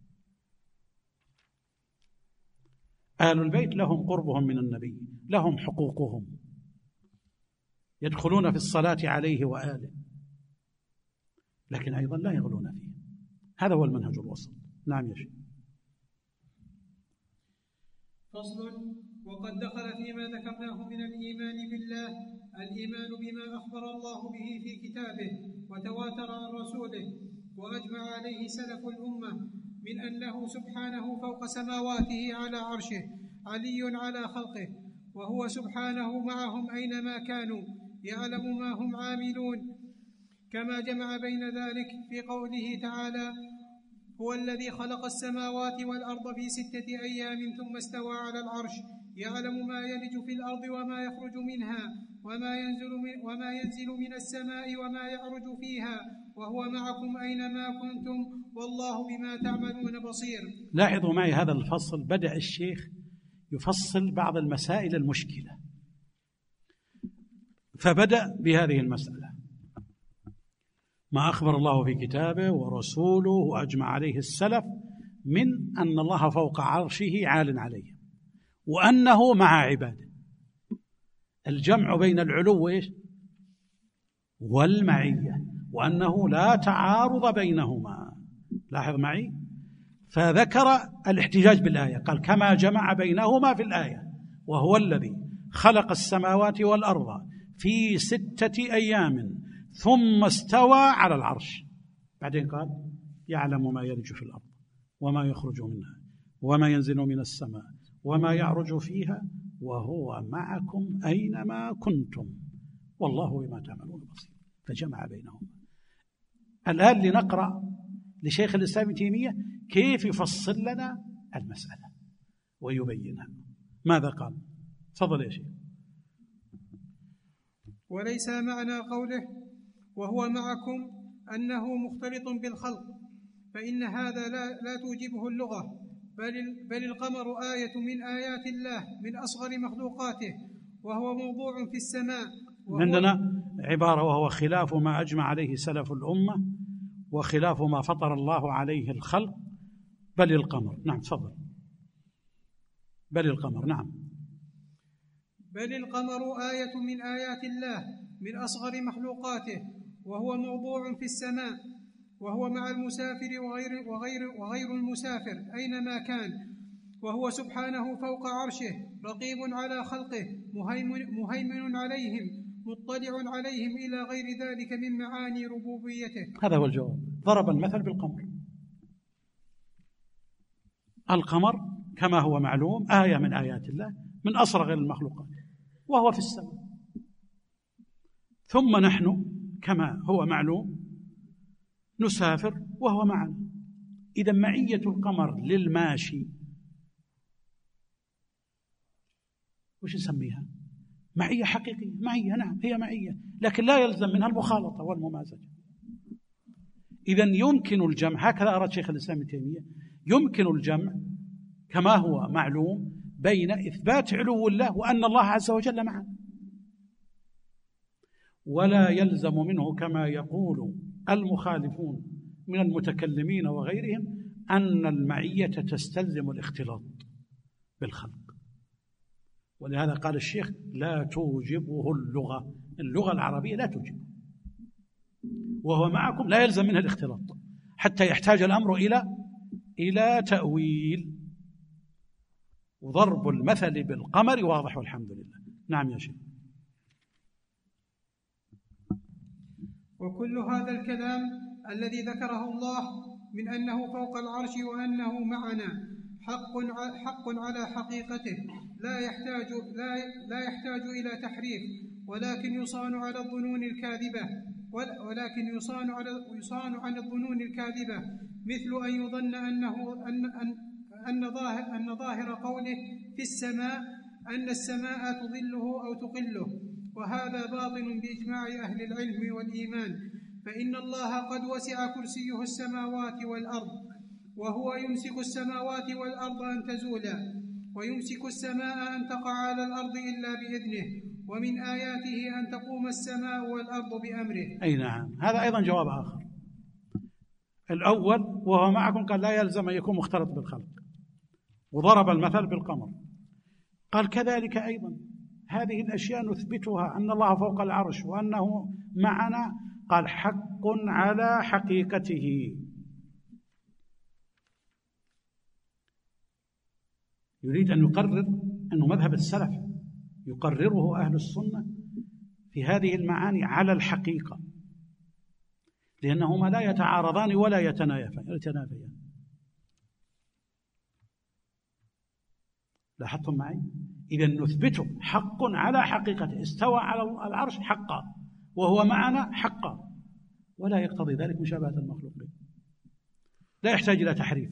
آل البيت لهم قربهم من النبي، لهم حقوقهم، يدخلون في الصلاة عليه وآله، لكن أيضا لا يغلون فيه. هذا هو المنهج الوسط. نعم يا شيخ. فصل. وقد دخل فيما ذكرناه من الإيمان بالله الإيمان بما أخبر الله به في كتابه وتواتر عن رسوله وأجمع عليه سلف الأمة من أنه سبحانه فوق سماواته على عرشه علي على خلقه، وهو سبحانه معهم أينما كانوا يعلم ما هم عاملون، كما جمع بين ذلك في قوله تعالى: هو الذي خلق السماوات والأرض في ستة أيام ثم استوى على العرش يعلم ما يلج في الأرض وما يخرج منها وما ينزل من, وما ينزل من السماء وما يعرج فيها وهو معكم أينما كنتم والله بما تعملون بصير. لاحظوا معي هذا الفصل، بدأ الشيخ يفصل بعض المسائل المشكلة، فبدأ بهذه المسألة: ما أخبر الله في كتابه ورسوله وأجمع عليه السلف من أن الله فوق عرشه عال عليه، وأنه مع عباده. الجمع بين العلو والمعية، وأنه لا تعارض بينهما. لاحظ معي، فذكر الاحتجاج بالآية، قال: كما جمع بينهما في الآية، وهو الذي خلق السماوات والأرض في ستة أيام ثم استوى على العرش. بعدين قال: يعلم ما يلج في الأرض وما يخرج منها وما ينزل من السماء وما يعرج فيها وهو معكم أينما كنتم والله بما تعملون بصير. فجمع بينهما. الآن لنقرأ لشيخ الإسلام ابن تيمية كيف يفصل لنا المسألة ويبينها. ماذا قال؟ تفضل يا شيخ. وليس معنى قوله وهو معكم أنه مختلط بالخلق، فإن هذا لا, لا توجبه اللغة، بل, بل القمر آية من آيات الله من أصغر مخلوقاته، وهو موضوع في السماء. عندنا عبارة وهو خلاف ما أجمع عليه سلف الأمة وخلاف ما فطر الله عليه الخلق، بل القمر. نعم تفضل. بل القمر. نعم. بل القمر آية من آيات الله من أصغر مخلوقاته، وهو موضوع في السماء، وهو مع المسافر وغير, وغير, وغير المسافر أينما كان، وهو سبحانه فوق عرشه رقيب على خلقه مهيمن عليهم مطلع عليهم إلى غير ذلك من معاني ربوبيته. هذا هو الجواب. ضرب المثل بالقمر. القمر كما هو معلوم آية من آيات الله من أصغر المخلوقات، وهو في السماء. ثم نحن كما هو معلوم نسافر وهو معنا. إذا معية القمر للماشي وش نسميها؟ معية حقيقية. معية، نعم هي معية، لكن لا يلزم منها المخالطة والممازجة. إذا يمكن الجمع، هكذا أراد شيخ الإسلام ابن تيمية، يمكن الجمع كما هو معلوم بين إثبات علو الله وأن الله عز وجل معنا، ولا يلزم منه كما يقول المخالفون من المتكلمين وغيرهم أن المعية تستلزم الاختلاط بالخلق. ولهذا قال الشيخ لا توجبه اللغة، اللغة العربية لا توجب، وهو معكم لا يلزم منها الاختلاط حتى يحتاج الأمر إلى إلى تأويل. وضرب المثل بالقمر واضح والحمد لله. نعم يا شيخ. وكل هذا الكلام الذي ذكره الله من أنه فوق العرش وأنه معنا حق حق على حقيقته، لا يحتاج لا لا يحتاج إلى تحريف، ولكن يصان على الظنون الكاذبة ولكن يصان على يصان عن الظنون الكاذبة، مثل أن يظن أنه أن أن أن ظاهر أن ظاهر قوله في السماء أن السماء تظله أو تقله، وهذا باطل بإجماع أهل العلم والإيمان، فإن الله قد وسع كرسيه السماوات والأرض، وهو يمسك السماوات والأرض أن تزولا، ويمسك السماء أن تقع على الأرض إلا بإذنه، ومن آياته أن تقوم السماء والأرض بأمره. أي نعم، هذا أيضا جواب آخر. الأول وهو معكم قال لا يلزم أن يكون مختلط بالخلق، وضرب المثل بالقمر. قال كذلك أيضا هذه الأشياء نثبتها أن الله فوق العرش وأنه معنا، قال حق على حقيقته. يريد أن يقرر أنه مذهب السلف يقرره أهل السنة في هذه المعاني على الحقيقة، لأنهما لا يتعارضان ولا يتنافيان. لاحظتم معي؟ إذا نثبته حق على حقيقته، استوى على العرش حقا وهو معنا حقا، ولا يقتضي ذلك مشابهة المخلوقين، لا يحتاج إلى تحريف.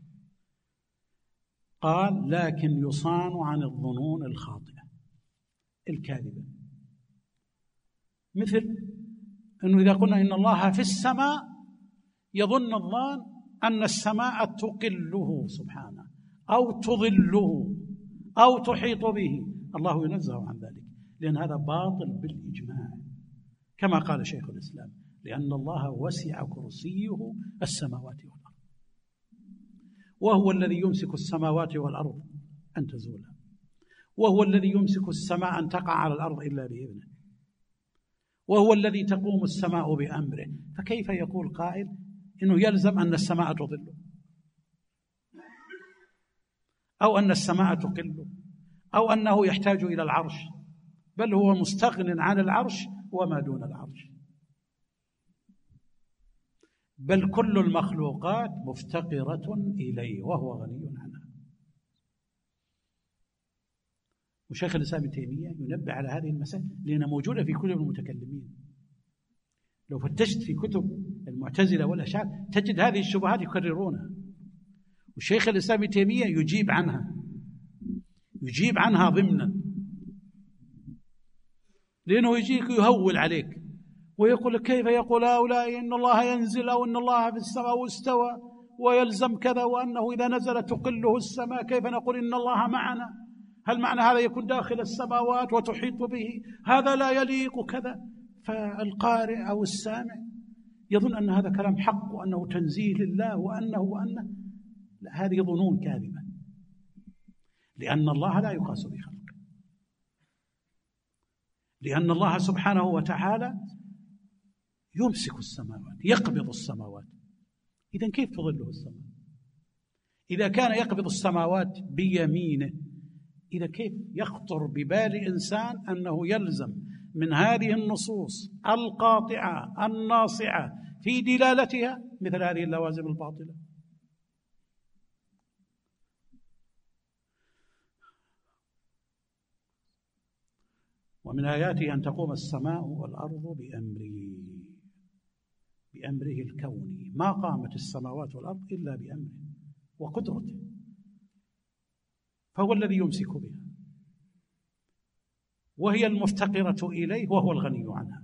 قال لكن يصان عن الظنون الخاطئة الكاذبة، مثل أنه إذا قلنا إن الله في السماء يظن الظان أن السماء تقله سبحانه أو تظله أو تحيط به. الله ينزه عن ذلك، لأن هذا باطل بالإجماع، كما قال شيخ الإسلام لأن الله وسع كرسيه السماوات والأرض، وهو الذي يمسك السماوات والأرض أن تزولا، وهو الذي يمسك السماء أن تقع على الأرض إلا بإذنه، وهو الذي تقوم السماء بأمره. فكيف يقول قائل إنه يلزم أن السماء تظله أو أن السماء تقله أو أنه يحتاج إلى العرش، بل هو مستغن عن العرش وما دون العرش، بل كل المخلوقات مفتقرة إليه وهو غني عنها. وشيخ الإسلام ابن تيمية ينبه على هذه المسألة لأنها موجودة في كتب المتكلمين. لو فتشت في كتب المعتزلة والأشاعرة تجد هذه الشبهات يكررونها، والشيخ الإسلام ابن تيمية يجيب عنها يجيب عنها ضمنا. لأنه يجيك يهول عليك ويقول لك كيف يقول هؤلاء إن الله ينزل أو إن الله في السماء واستوى ويلزم كذا، وأنه إذا نزل تقله السماء، كيف نقول إن الله معنا؟ هل معنى هذا يكون داخل السماوات وتحيط به؟ هذا لا يليق كذا. فالقارئ أو السامع يظن أن هذا كلام حق وأنه تنزيه لله وأنه وأنه لا، هذه ظنون كاذبة، لأن الله لا يقاس بخلقه، لأن الله سبحانه وتعالى يمسك السماوات، يقبض السماوات. إذن كيف تظله السماء؟ إذا كان يقبض السماوات بيمينه، إذا كيف يخطر ببال إنسان أنه يلزم من هذه النصوص القاطعة الناصعة في دلالتها مثل هذه اللوازم الباطلة؟ ومن آياته أن تقوم السماء والأرض بأمره، بأمره الكوني. ما قامت السماوات والأرض إلا بأمره وقدرته، فهو الذي يمسك بها، وهي المفتقرة إليه وهو الغني عنها.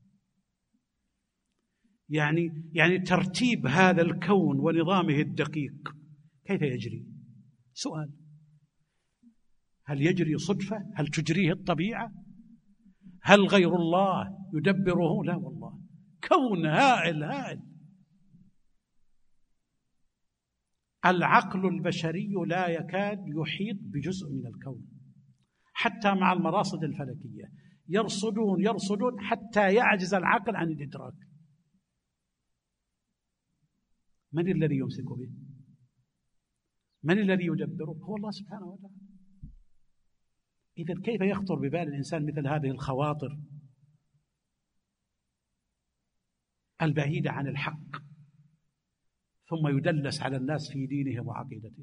يعني يعني ترتيب هذا الكون ونظامه الدقيق كيف يجري؟ سؤال: هل يجري صدفة؟ هل تجريه الطبيعة؟ هل غير الله يدبره؟ لا والله، كون هائل هائل. العقل البشري لا يكاد يحيط بجزء من الكون، حتى مع المراصد الفلكية يرصدون يرصدون حتى يعجز العقل عن الإدراك. من الذي يمسك به؟ من الذي يدبره؟ هو الله سبحانه وتعالى. إذن كيف يخطر ببال الإنسان مثل هذه الخواطر البعيدة عن الحق، ثم يدلس على الناس في دينه وعقيدته؟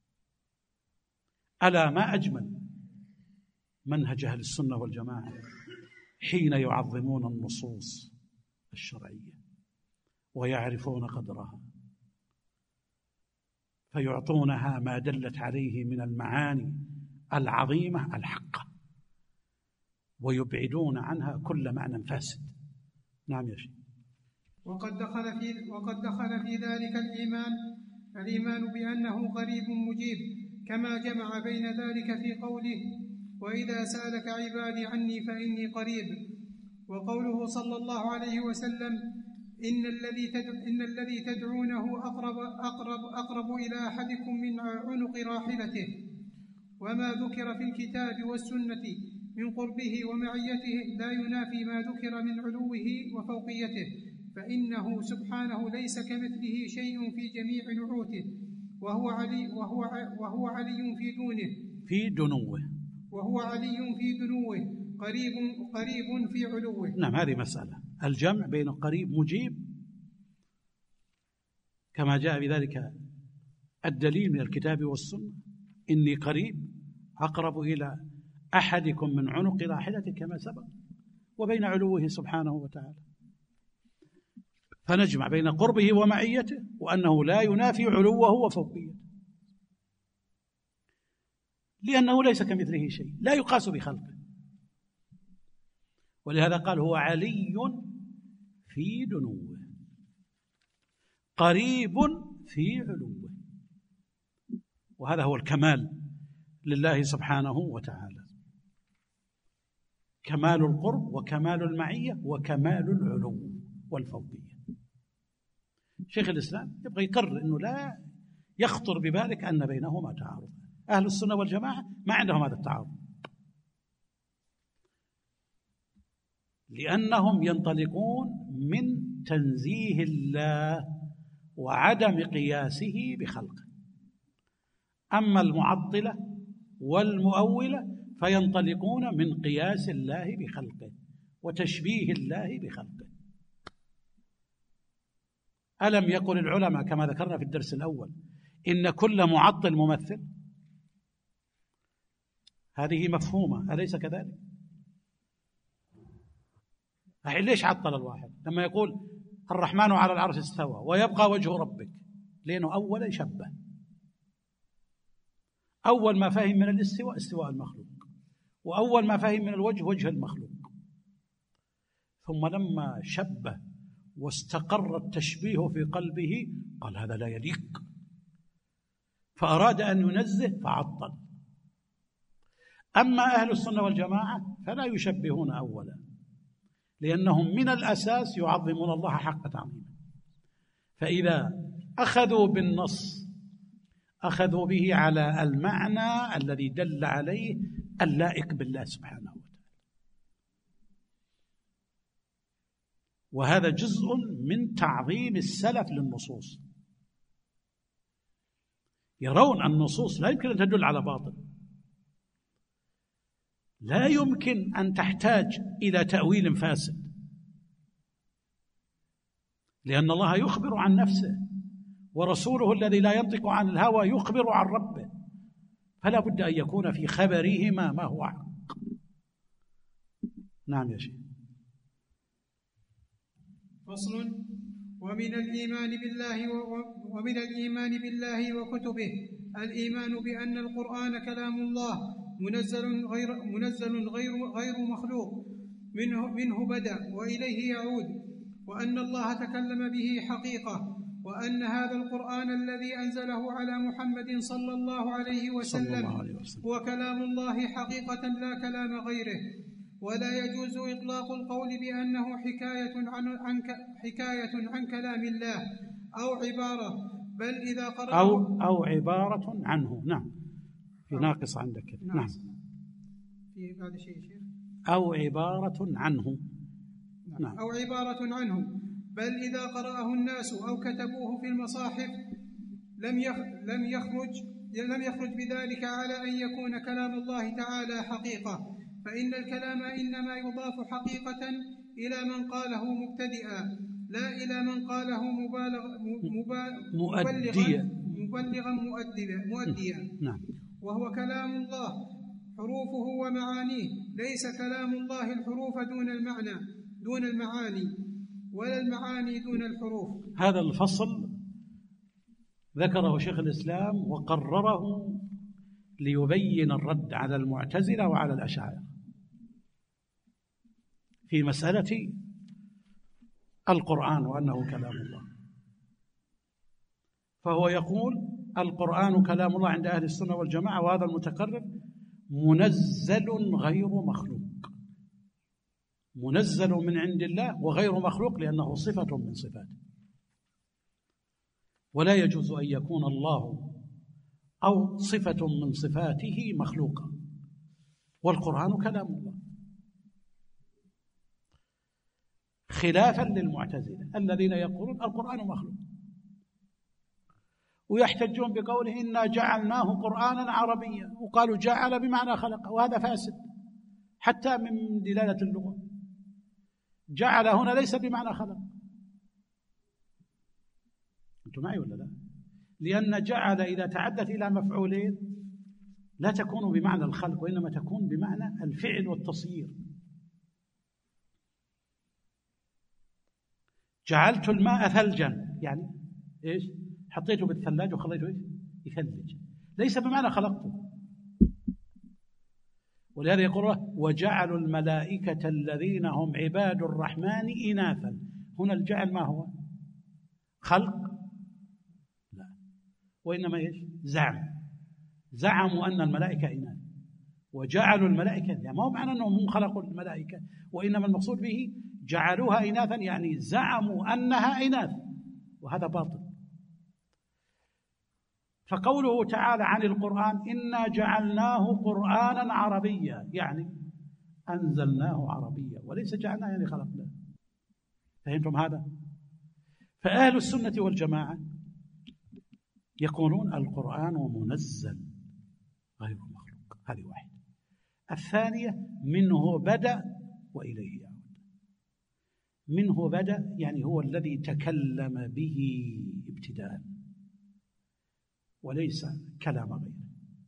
ألا ما أجمل منهج أهل السنة والجماعة حين يعظمون النصوص الشرعية ويعرفون قدرها، فيعطونها ما دلت عليه من المعاني العظيمة الحقة، ويبعدون عنها كل معنى فاسد. نعم يا شيخ. وقد دخل في وقد دخل في ذلك الإيمان الإيمان بأنه قريب مجيب، كما جمع بين ذلك في قوله: وإذا سألك عبادي عني فإني قريب، وقوله صلى الله عليه وسلم: إن الذي إن الذي تدعونه أقرب أقرب أقرب إلى أحدكم من عنق راحلته، وما ذكر في الكتاب والسنة من قربه ومعيته لا ينافي ما ذكر من علوه وفوقيته، فإنه سبحانه ليس كمثله شيء في جميع نعوته، وهو علي وهو وهو علي في دونه في دنوه وهو علي في دنوه قريب قريب في علوه. نعم، هذه مسألة الجمع بين قريب مجيب كما جاء بذلك الدليل من الكتاب والسنة: إني قريب أقرب إلى أحدكم من عنق راحلته كما سبق، وبين علوه سبحانه وتعالى، فنجمع بين قربه ومعيته وأنه لا ينافي علوه وفوقيته، لأنه ليس كمثله شيء، لا يقاس بخلقه. ولهذا قال: هو علي في دنوه قريب في علوه. وهذا هو الكمال لله سبحانه وتعالى، كمال القرب وكمال المعية وكمال العلو والفوقية. شيخ الإسلام يبغى يقرر أنه لا يخطر ببالك أن بينهما تعارض. أهل السنة والجماعة ما عندهم هذا التعارض، لأنهم ينطلقون من تنزيه الله وعدم قياسه بخلقه. أما المعطلة والمؤولة فينطلقون من قياس الله بخلقه وتشبيه الله بخلقه. ألم يقل العلماء كما ذكرنا في الدرس الأول إن كل معطل ممثل؟ هذه مفهومة، أليس كذلك؟ ليش عطل الواحد لما يقول الرحمن على العرش استوى ويبقى وجه ربك؟ لأنه أولا شبه، أول ما فهم من الاستواء استواء المخلوق، وأول ما فهم من الوجه وجه المخلوق، ثم لما شبه واستقر التشبيه في قلبه قال هذا لا يليق، فأراد أن ينزه فعطل. أما أهل السنة والجماعة فلا يشبهون أولا، لأنهم من الأساس يعظمون الله حق تعظيمه، فإذا أخذوا بالنص أخذوا به على المعنى الذي دل عليه اللائق بالله سبحانه وتعالى. وهذا جزء من تعظيم السلف للنصوص، يرون النصوص لا يمكن أن تدل على باطل، لا يمكن أن تحتاج إلى تأويل فاسد، لأن الله يخبر عن نفسه ورسوله الذي لا ينطق عن الهوى يخبر عن ربه، فلا بد أن يكون في خبرهما ما هو حق. نعم يا شيخ. فصل. ومن الإيمان بالله ومن الإيمان بالله وكتبه الإيمان بأن القرآن كلام الله منزل غير منزل غير غير مخلوق، منه منه بدأ وإليه يعود، وأن الله تكلم به حقيقة، وأن هذا القرآن الذي أنزله على محمد صلى الله عليه وسلم هو كلام الله حقيقة لا كلام غيره، ولا يجوز إطلاق القول بأنه حكاية عن, عن حكاية عن كلام الله أو عبارة، بل إذا قرأ أو أو عبارة عنه. نعم، في ناقص عندك. نعم, نعم. في هذا شيء شيخ. أو عبارة عنه. نعم. نعم. أو عبارة عنه، بل إذا قرأه الناس أو كتبوه في المصاحف لم لم يخرج لم يخرج بذلك على أن يكون كلام الله تعالى حقيقة، فإن الكلام إنما يضاف حقيقة إلى من قاله مبتدئا، لا إلى من قاله مبالغ مبلغا مبلغا مؤديا مؤديا. نعم. وهو كلام الله حروفه ومعانيه، ليس كلام الله الحروف دون المعنى دون المعاني، ولا المعاني دون الحروف. هذا الفصل ذكره شيخ الإسلام وقرره ليبين الرد على المعتزلة وعلى الأشاعرة في مسألة القرآن وأنه كلام الله. فهو يقول القرآن كلام الله عند أهل السنة والجماعة، وهذا المتقرر منزل غير مخلوق، منزل من عند الله وغير مخلوق لأنه صفة من صفاته، ولا يجوز أن يكون الله أو صفة من صفاته مخلوقة، والقرآن كلام الله، خلافا للمعتزلة الذين يقولون القرآن مخلوق، ويحتجون بقوله إنا جعلناه قرآنا عربيا، وقالوا جعل بمعنى خلق، وهذا فاسد حتى من دلالة اللغة. جعل هنا ليس بمعنى خلق، أنتم معي ولا لا؟ لأن جعل إذا تعدت إلى مفعولين لا تكون بمعنى الخلق، وإنما تكون بمعنى الفعل والتصيير. جعلت الماء ثلجا، يعني إيش؟ حطيته بالثلاج وخليته إيش؟ يثلج، ليس بمعنى خلقته. ولهذا يقول وجعلوا الملائكة الذين هم عباد الرحمن إناثا. هنا الجعل ما هو؟ خلق؟ لا، وإنما إيش؟ زعم، زعموا أن الملائكة إناث وجعلوا الملائكة، يعني ما هو معنى أنهم هم خلقوا الملائكة، وإنما المقصود به جعلوها إناثا، يعني زعموا أنها إناث، وهذا باطل. فقوله تعالى عن القرآن إنا جعلناه قرآنا عربيا، يعني أنزلناه عربيا، وليس جعلناه يعني خلقناه. فهمتم هذا؟ فأهل السنة والجماعة يقولون القرآن منزل غير مخلوق، هذه واحدة. الثانية منه بدأ وإليه يعود. منه بدأ يعني هو الذي تكلم به ابتداء، وليس كلام غيره.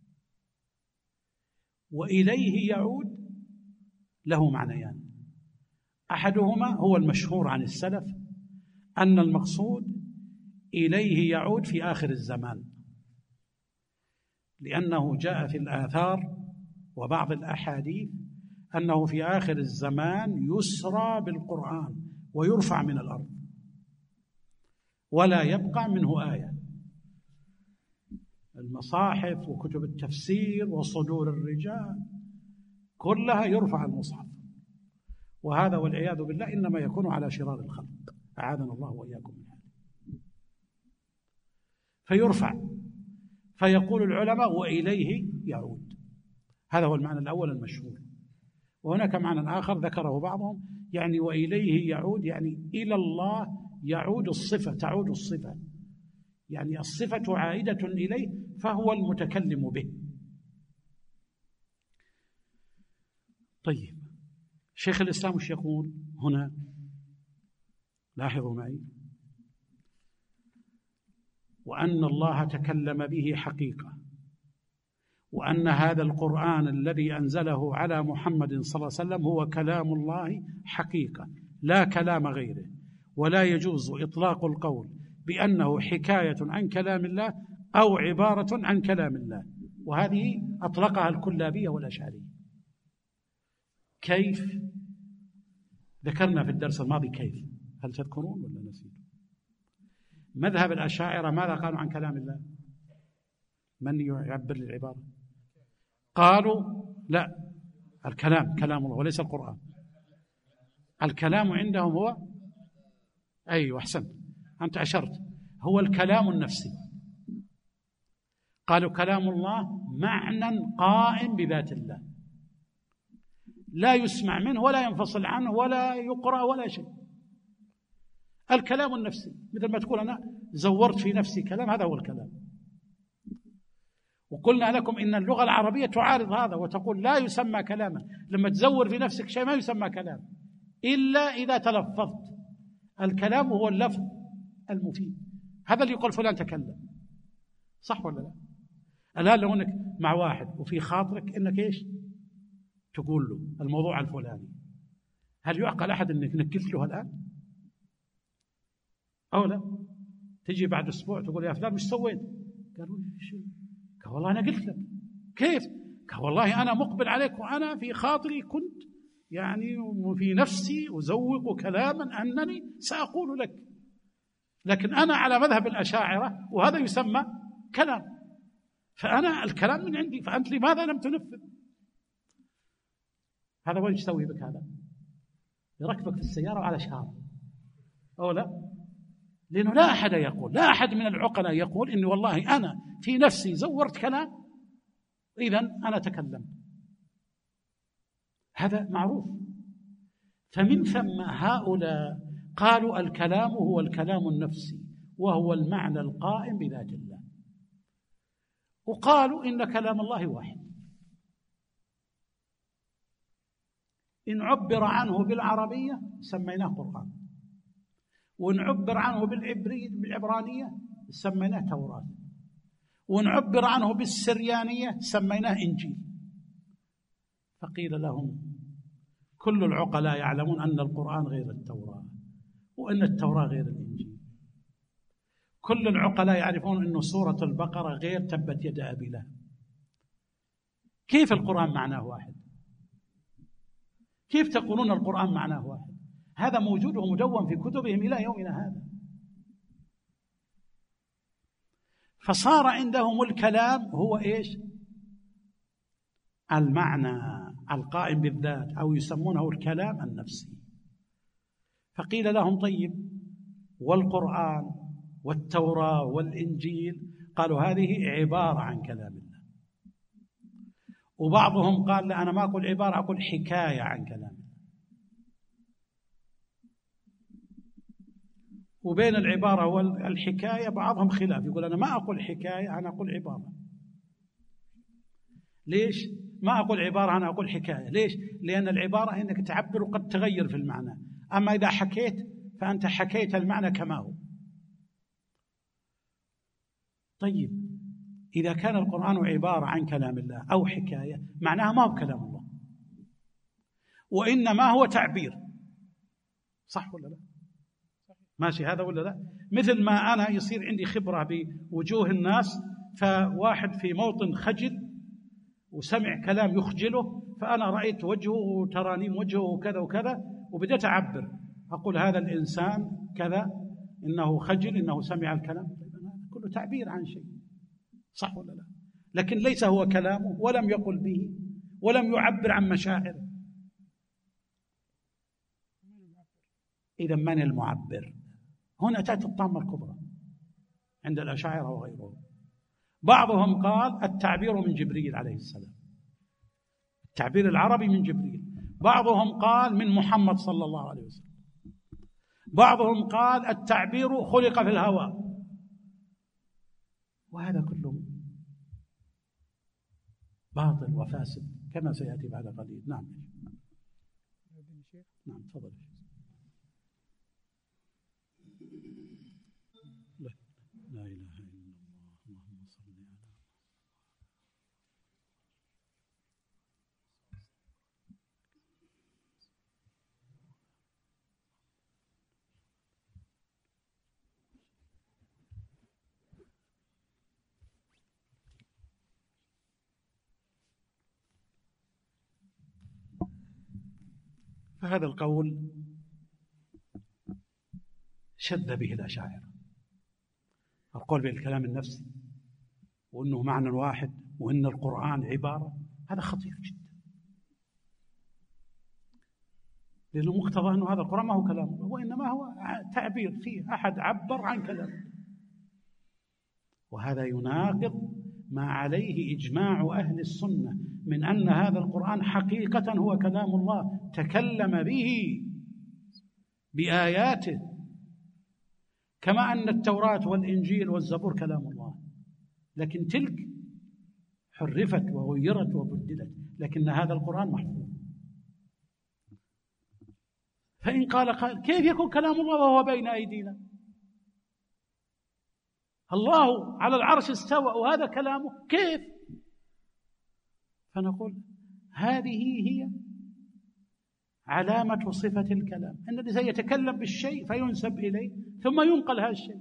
وإليه يعود له معنيان، أحدهما هو المشهور عن السلف أن المقصود إليه يعود في آخر الزمان، لأنه جاء في الآثار وبعض الأحاديث أنه في آخر الزمان يسرى بالقرآن ويرفع من الأرض ولا يبقى منه آية. المصاحف وكتب التفسير وصدور الرجال كلها يرفع المصحف، وهذا والعياذ بالله إنما يكون على شرار الخلق، أعاذنا الله وإياكم من هذا. فيرفع، فيقول العلماء وإليه يعود. هذا هو المعنى الأول المشهور. وهناك معنى آخر ذكره بعضهم، يعني وإليه يعود يعني إلى الله يعود الصفة، تعود الصفة، يعني الصفة عائدة إليه فهو المتكلم به. طيب شيخ الإسلام وش يقول هنا؟ لاحظوا معي: وأن الله تكلم به حقيقة، وأن هذا القرآن الذي أنزله على محمد صلى الله عليه وسلم هو كلام الله حقيقة لا كلام غيره، ولا يجوز إطلاق القول بأنه حكاية عن كلام الله أو عبارة عن كلام الله، وهذه أطلقها الكلابية والأشعرية. كيف؟ ذكرنا في الدرس الماضي كيف، هل تذكرون ولا نسيتم؟ مذهب الأشاعرة ماذا قالوا عن كلام الله؟ من يعبر للعبارة؟ قالوا لا، الكلام كلام الله وليس القرآن. الكلام عندهم هو أيوة أحسنت أنت أشرت، هو الكلام النفسي. قالوا كلام الله معنى قائم بذات الله، لا يسمع منه ولا ينفصل عنه ولا يقرأ ولا شيء. الكلام النفسي مثل ما تقول أنا زورت في نفسي كلام، هذا هو الكلام. وقلنا لكم إن اللغة العربية تعارض هذا وتقول لا يسمى كلاما. لما تزور في نفسك شيء ما يسمى كلام إلا إذا تلفظت. الكلام هو اللفظ المفيد، هذا اللي يقول فلان تكلم، صح ولا لا؟ الآن لو أنك مع واحد وفي خاطرك إنك إيش تقول له الموضوع الفلاني، هل يعقل أحد إنك نكلت له الآن أو لا؟ تجي بعد أسبوع تقول يا فلان مش سويت؟ قالوا شو؟ قال والله أنا قلت لك. كيف؟ قال والله أنا مقبل عليك وأنا في خاطري كنت يعني وفي نفسي أزوق كلاما أنني سأقول لك، لكن أنا على مذهب الأشاعرة وهذا يسمى كلام، فأنا الكلام من عندي، فأنت لماذا لم تنفذ؟ هذا وين يسوي بك؟ هذا يركبك في السيارة على شهر أو لا؟ لأنه لا أحد يقول، لا أحد من العقلاء يقول إني والله أنا في نفسي زورت كلام إذن أنا تكلمت. هذا معروف. فمن ثم هؤلاء قالوا الكلام هو الكلام النفسي وهو المعنى القائم بذات الله، وقالوا إن كلام الله واحد، إن عبر عنه بالعربية سميناه قرآن، وإن عبر عنه بالعبرانية سميناه توراة، وإن عبر عنه بالسريانية سميناه إنجيل. فقيل لهم كل العقلاء يعلمون أن القرآن غير التوراة وأن التوراة غير الإنجيل. كل العقلاء يعرفون أن سورة البقرة غير تبت يد أبي لهب. كيف القرآن معناه واحد؟ كيف تقولون القرآن معناه واحد؟ هذا موجود ومدون في كتبهم إلى يومنا هذا. فصار عندهم الكلام هو إيش؟ المعنى القائم بالذات، أو يسمونه الكلام النفسي. فقيل لهم طيب والقرآن والتوراة والإنجيل؟ قالوا هذه عبارة عن كلام الله. وبعضهم قال لا، أنا ما أقول عبارة، أقول حكاية عن كلام الله. وبين العبارة والحكاية بعضهم خلاف، يقول أنا ما أقول حكاية، أنا أقول عبارة. ليش؟ ما أقول عبارة، أنا أقول حكاية. ليش؟ لأن العبارة إنك تعبر وقد تغير في المعنى، أما إذا حكيت فأنت حكيت المعنى كما هو. طيب إذا كان القرآن عبارة عن كلام الله أو حكاية، معناها ما هو كلام الله، وإنما هو تعبير، صح ولا لا؟ ماشي هذا ولا لا؟ مثل ما أنا يصير عندي خبرة بوجوه الناس، فواحد في موطن خجل وسمع كلام يخجله فأنا رأيت وجهه ترانيم وجهه كذا وكذا وبدأت أعبر، أقول هذا الإنسان كذا، إنه خجل، إنه سمع الكلام. كله تعبير عن شيء، صح ولا لا؟ لكن ليس هو كلامه، ولم يقل به، ولم يعبر عن مشاعره. إذا من المعبر؟ هنا تأتي الطامة الكبرى عند الأشاعرة وغيرهم. بعضهم قال التعبير من جبريل عليه السلام، التعبير العربي من جبريل. بعضهم قال من محمد صلى الله عليه وسلم. بعضهم قال التعبير خلق في الهواء. وهذا كله باطل وفاسد كما سيأتي بعد قليل. نعم نعم تفضل. لا, لا إله إلا الله اللهم صل على. فهذا القول شد به الأشاعرة، القول بالكلام النفسي وأنه معنى واحد وأن القرآن عبارة، هذا خطير جدا، لأنه مقتضى أنه هذا القرآن ما هو كلام الله، وإنما هو تعبير فيه أحد عبر عن كلامه. وهذا يناقض ما عليه إجماع أهل السنة من أن هذا القرآن حقيقة هو كلام الله، تكلم به بآياته، كما أن التوراة والإنجيل والزبور كلام الله، لكن تلك حرفت وغيرت وبدلت، لكن هذا القرآن محفوظ. فإن قال قال كيف يكون كلام الله وهو بين أيدينا؟ الله على العرش استوى وهذا كلامه، كيف؟ فنقول هذه هي علامة صفة الكلام، أن الذي يتكلم بالشيء فينسب إليه ثم ينقل هذا الشيء،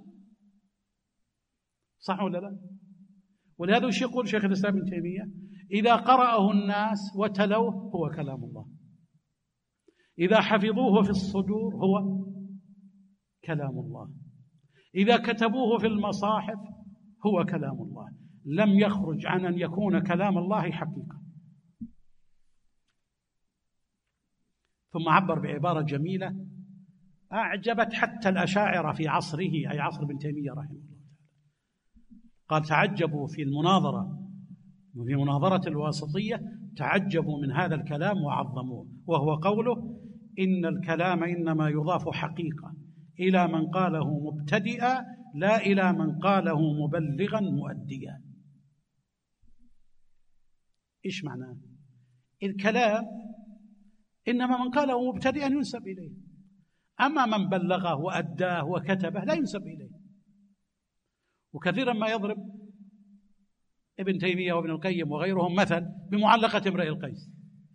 صح ولا لا؟ ولهذا وش يقول شيخ الإسلام ابن تيمية؟ إذا قرأه الناس وتلوه هو كلام الله، إذا حفظوه في الصدور هو كلام الله، إذا كتبوه في المصاحف هو كلام الله، لم يخرج عن أن يكون كلام الله حقيقة. ثم عبر بعبارة جميلة أعجبت حتى الأشاعرة في عصره، أي عصر ابن تيمية رحمه الله. قال تعجبوا في المناظرة، وفي مناظرة الواسطية تعجبوا من هذا الكلام وعظموه، وهو قوله إن الكلام إنما يضاف حقيقة إلى من قاله مبتدئا لا إلى من قاله مبلغا مؤديا. إيش معناه؟ الكلام إنما من قاله مبتدئا ينسب إليه، أما من بلغه وأداه وكتبه لا ينسب إليه. وكثيرا ما يضرب ابن تيمية وابن القيم وغيرهم مثل بمعلقة امرئ القيس: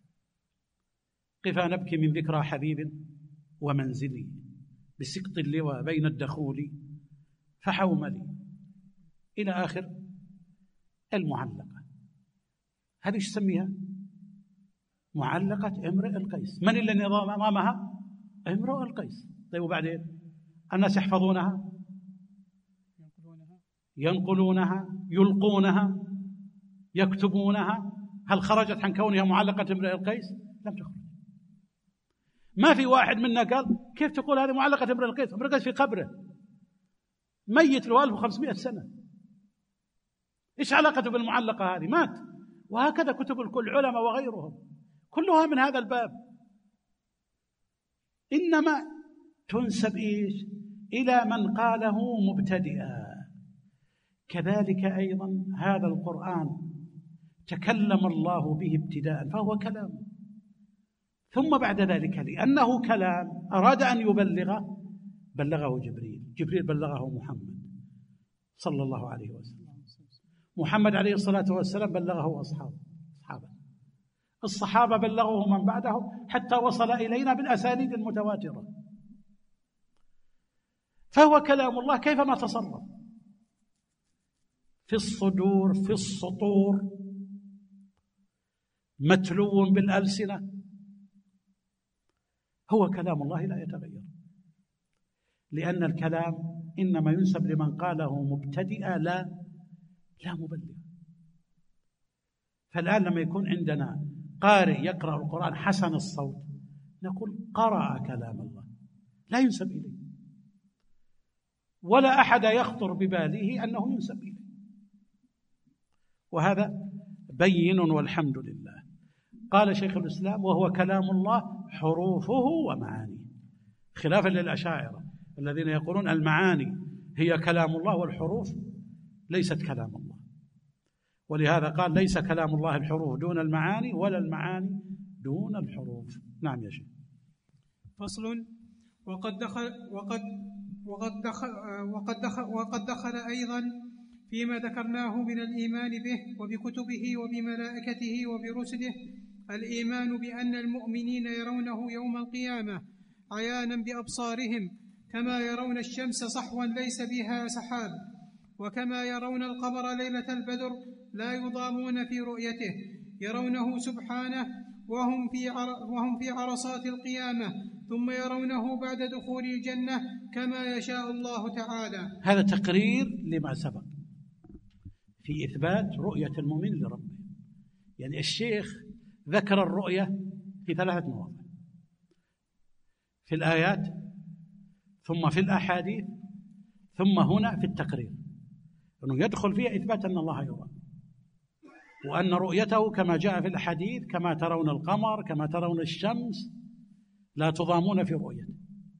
قفا نبكي من ذكرى حبيب ومنزلي بسقط اللوى بين الدخول فحوملي، إلى آخر المعلقة. هذه ايش تسميها؟ معلقة امرئ القيس. من اللي نظام أمامها؟ امرئ القيس. طيب وبعدين الناس يحفظونها، ينقلونها، يلقونها، يكتبونها. هل خرجت عن كونها معلقة امرئ القيس؟ لم تخرج. ما في واحد منا قال كيف تقول هذه معلقة امرئ القيس؟ امرئ القيس في قبره ميت له ألف وخمسمائة سنة، إيش علاقته بالمعلقة هذه؟ مات. وهكذا كتب الكل علماء وغيرهم كلها من هذا الباب، إنما تنسب إيش؟ إلى من قاله مبتدئا. كذلك أيضا هذا القرآن تكلم الله به ابتداء فهو كلام، ثم بعد ذلك لأنه كلام أراد أن يبلغه بلغه جبريل، جبريل بلغه محمد صلى الله عليه وسلم، محمد عليه الصلاة والسلام بلغه أصحابه أصحابه الصحابة بلغوه من بعده حتى وصل إلينا بالأسانيد المتواترة. فهو كلام الله كيفما تصرف في الصدور، في السطور، متلو بالألسنة، هو كلام الله لا يتغير، لأن الكلام إنما ينسب لمن قاله مبتدئا لا لا مبلغ. فالآن لما يكون عندنا قارئ يقرأ القرآن حسن الصوت نقول قرأ كلام الله، لا ينسب إليه، ولا أحد يخطر بباله أنه ينسب إليه، وهذا بين والحمد لله. قال شيخ الإسلام: وهو كلام الله حروفه ومعانيه، خلافا للأشاعرة الذين يقولون المعاني هي كلام الله والحروف ليست كلام الله، ولهذا قال: ليس كلام الله الحروف دون المعاني ولا المعاني دون الحروف. نعم يا شيخ. فصل. وقد دخل وقد وقد دخل وقد دخل وقد دخل أيضا فيما ذكرناه من الإيمان به وبكتبه وبملائكته وبرسله الإيمان بأن المؤمنين يرونه يوم القيامة عيانا بأبصارهم، كما يرون الشمس صحوا ليس بها سحاب، وكما يرون القمر ليلة البدر لا يضامون في رؤيته، يرونه سبحانه وهم في وهم في عرصات القيامة، ثم يرونه بعد دخول الجنة كما يشاء الله تعالى. هذا تقرير لما سبق في إثبات رؤية المؤمن لربه. يعني الشيخ ذكر الرؤية في ثلاثة مواضع: في الآيات، ثم في الأحاديث، ثم هنا في التقرير، أنه يدخل فيها إثبات أن الله يرى، وأن رؤيته كما جاء في الحديث: كما ترون القمر كما ترون الشمس لا تضامون في رؤيته.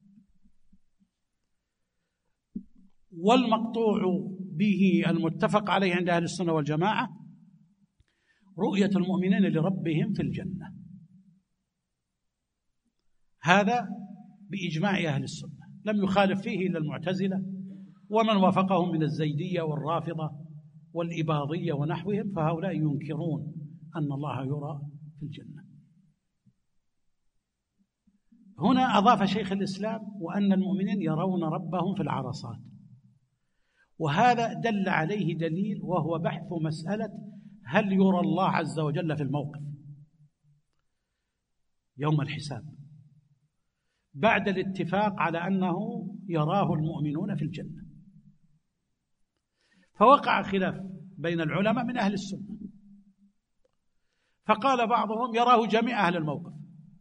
والمقطوع به المتفق عليه عند أهل السنة والجماعة رؤية المؤمنين لربهم في الجنة، هذا بإجماع أهل السنة، لم يخالف فيه إلا المعتزلة ومن وافقهم من الزيدية والرافضة والإباضية ونحوهم، فهؤلاء ينكرون أن الله يرى في الجنة. هنا أضاف شيخ الإسلام: وأن المؤمنين يرون ربهم في العرصات، وهذا دل عليه دليل، وهو بحث مسألة هل يرى الله عز وجل في الموقف يوم الحساب، بعد الاتفاق على أنه يراه المؤمنون في الجنة. فوقع خلاف بين العلماء من أهل السنة، فقال بعضهم يراه جميع أهل الموقف،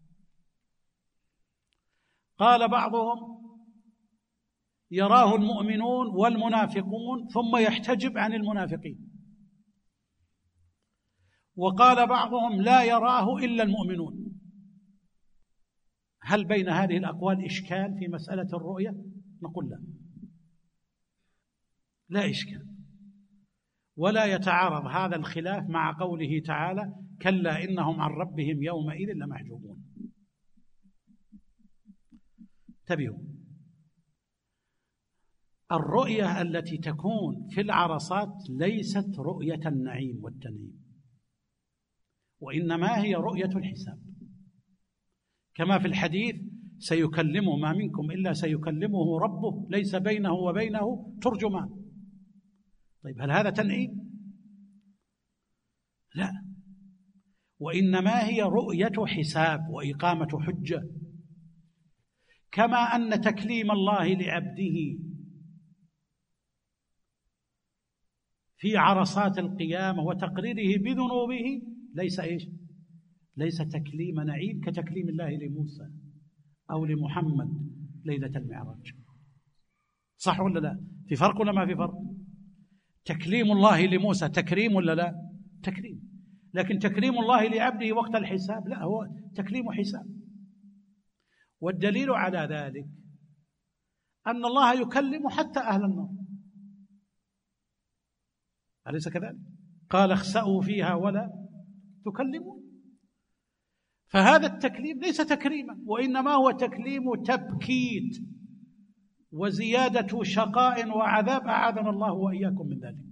قال بعضهم يراه المؤمنون والمنافقون ثم يحتجب عن المنافقين، وقال بعضهم لا يراه إلا المؤمنون. هل بين هذه الأقوال إشكال في مسألة الرؤية؟ نقول لا، لا إشكال، ولا يتعارض هذا الخلاف مع قوله تعالى: كلا إنهم عن ربهم يومئذ لمحجوبون. انتبهوا، الرؤية التي تكون في العرصات ليست رؤية النعيم والتنعيم، وإنما هي رؤية الحساب، كما في الحديث: سيكلم ما منكم إلا سيكلمه ربه ليس بينه وبينه ترجمان. طيب هل هذا تنعيم؟ لا، وإنما هي رؤية حساب وإقامة حجة، كما أن تكليم الله لعبده في عرصات القيامة وتقريره بذنوبه ليس إيش؟ ليس تكليم نعيم كتكليم الله لموسى أو لمحمد ليلة المعراج. صح ولا لا؟ في فرق ولا ما في فرق؟ تكليم الله لموسى تكريم ولا لا؟ تكريم. لكن تكريم الله لعبده وقت الحساب لا، هو تكليم حساب. والدليل على ذلك أن الله يكلم حتى أهل النار، أليس كذلك؟ قال: اخسأوا فيها ولا تكلمون. فهذا التكليم ليس تكريما، وإنما هو تكليم تبكيت وزيادة شقاء وعذاب، أعاذنا الله وإياكم من ذلك.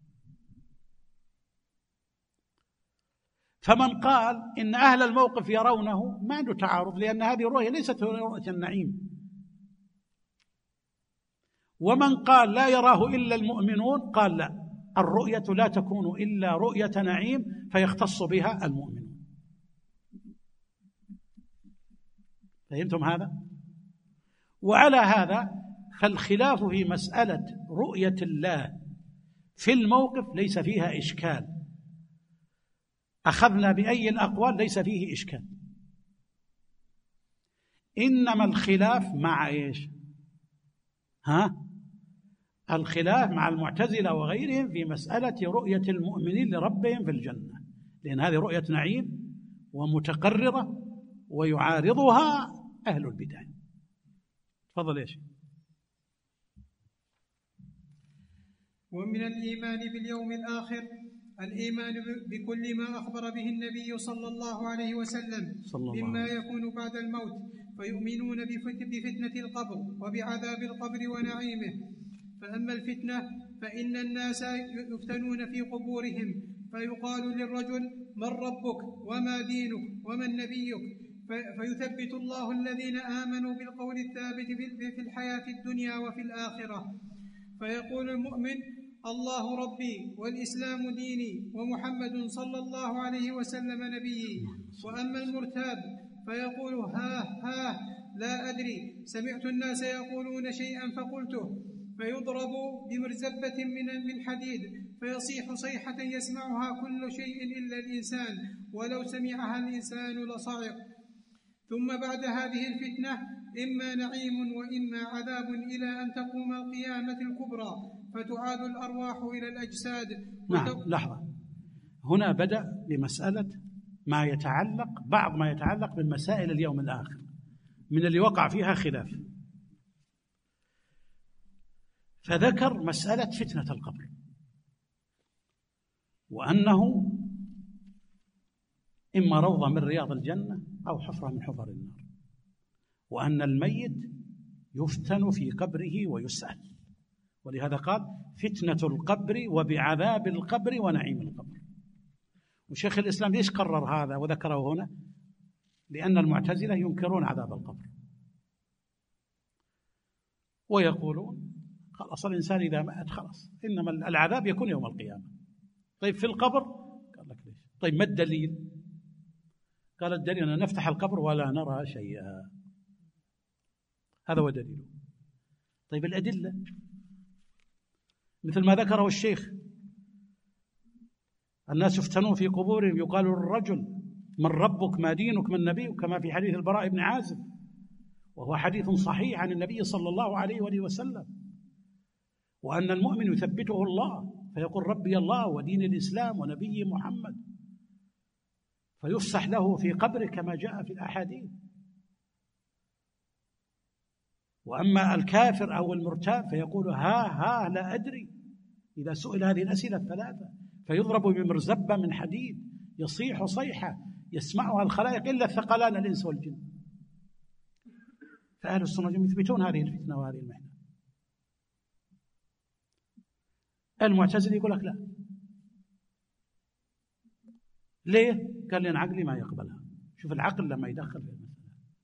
فمن قال إن أهل الموقف يرونه ما عنده تعارض، لأن هذه الرؤية ليست رؤية النعيم. ومن قال لا يراه إلا المؤمنون قال لا، الرؤية لا تكون إلا رؤية نعيم فيختص بها المؤمنون. فهمتم هذا؟ وعلى هذا فالخلاف في مسألة رؤية الله في الموقف ليس فيها إشكال، أخذنا بأي الأقوال ليس فيه إشكال، إنما الخلاف مع إيش؟ ها؟ الخلاف مع المعتزلة وغيرهم في مسألة رؤية المؤمنين لربهم في الجنة، لأن هذه رؤية نعيم ومتقررة ويعارضها أهل البدع. تفضل يا شيخ. ومن الإيمان باليوم الآخر الإيمان بكل ما أخبر به النبي صلى الله عليه وسلم مما يكون بعد الموت، فيؤمنون بفتنة القبر وبعذاب القبر ونعيمه. فأما الفتنة فإن الناس يفتنون في قبورهم، فيقال للرجل: من ربك وما دينك ومن نبيك؟ فيثبت الله الذين آمنوا بالقول الثابت في الحياة الدنيا وفي الآخرة. فيقول المؤمن: الله ربي والإسلام ديني ومحمد صلى الله عليه وسلم نبيي. وأما المرتاب فيقول: ها ها لا أدري، سمعت الناس يقولون شيئا فقلته. فيضرب بمرزبة من حديد فيصيح صيحة يسمعها كل شيء إلا الإنسان، ولو سمعها الإنسان لصعق. ثم بعد هذه الفتنة إما نعيم وإما عذاب إلى أن تقوم القيامة الكبرى، فتعاد الأرواح إلى الأجساد. نعم، لحظة، هنا بدأ بمسألة ما يتعلق بعض ما يتعلق بالمسائل اليوم الآخر من اللي وقع فيها خلاف، فذكر مسألة فتنة القبر، وأنه إما روضة من رياض الجنة أو حفرة من حفر النار، وأن الميت يفتن في قبره ويسأل، ولهذا قال: فتنة القبر وبعذاب القبر ونعيم القبر. وشيخ الإسلام ليش قرر هذا وذكره هنا؟ لأن المعتزلة ينكرون عذاب القبر ويقولون خلاص الإنسان إذا مات خلاص، إنما العذاب يكون يوم القيامة. طيب في القبر؟ قال لك ليش؟ طيب ما الدليل؟ قال: الدليل أن نفتح القبر ولا نرى شيئا، هذا هو دليله. طيب الأدلة مثل ما ذكره الشيخ: الناس يفتنون في قبورهم، يقال للرجل: من ربك ما دينك من نبيك، كما في حديث البراء بن عازب، وهو حديث صحيح عن النبي صلى الله عليه وآله وسلم، وأن المؤمن يثبته الله فيقول: ربي الله ودين الإسلام ونبي محمد، فيفسح له في قبره كما جاء في الأحاديث. وأما الكافر أو المرتاب فيقول: ها ها لا أدري، إذا سئل هذه الأسئلة الثلاثة، فيضرب بمرزبة من حديد يصيح صيحة يسمعها الخلائق إلا الثقلان الإنس والجن. فأهل السنة يثبتون هذه الفتنة وهذه المحنة. المعتزلي يقول لك لا. ليه؟ قال: لأن عقلي ما يقبلها. شوف العقل لما يدخل في المسألة.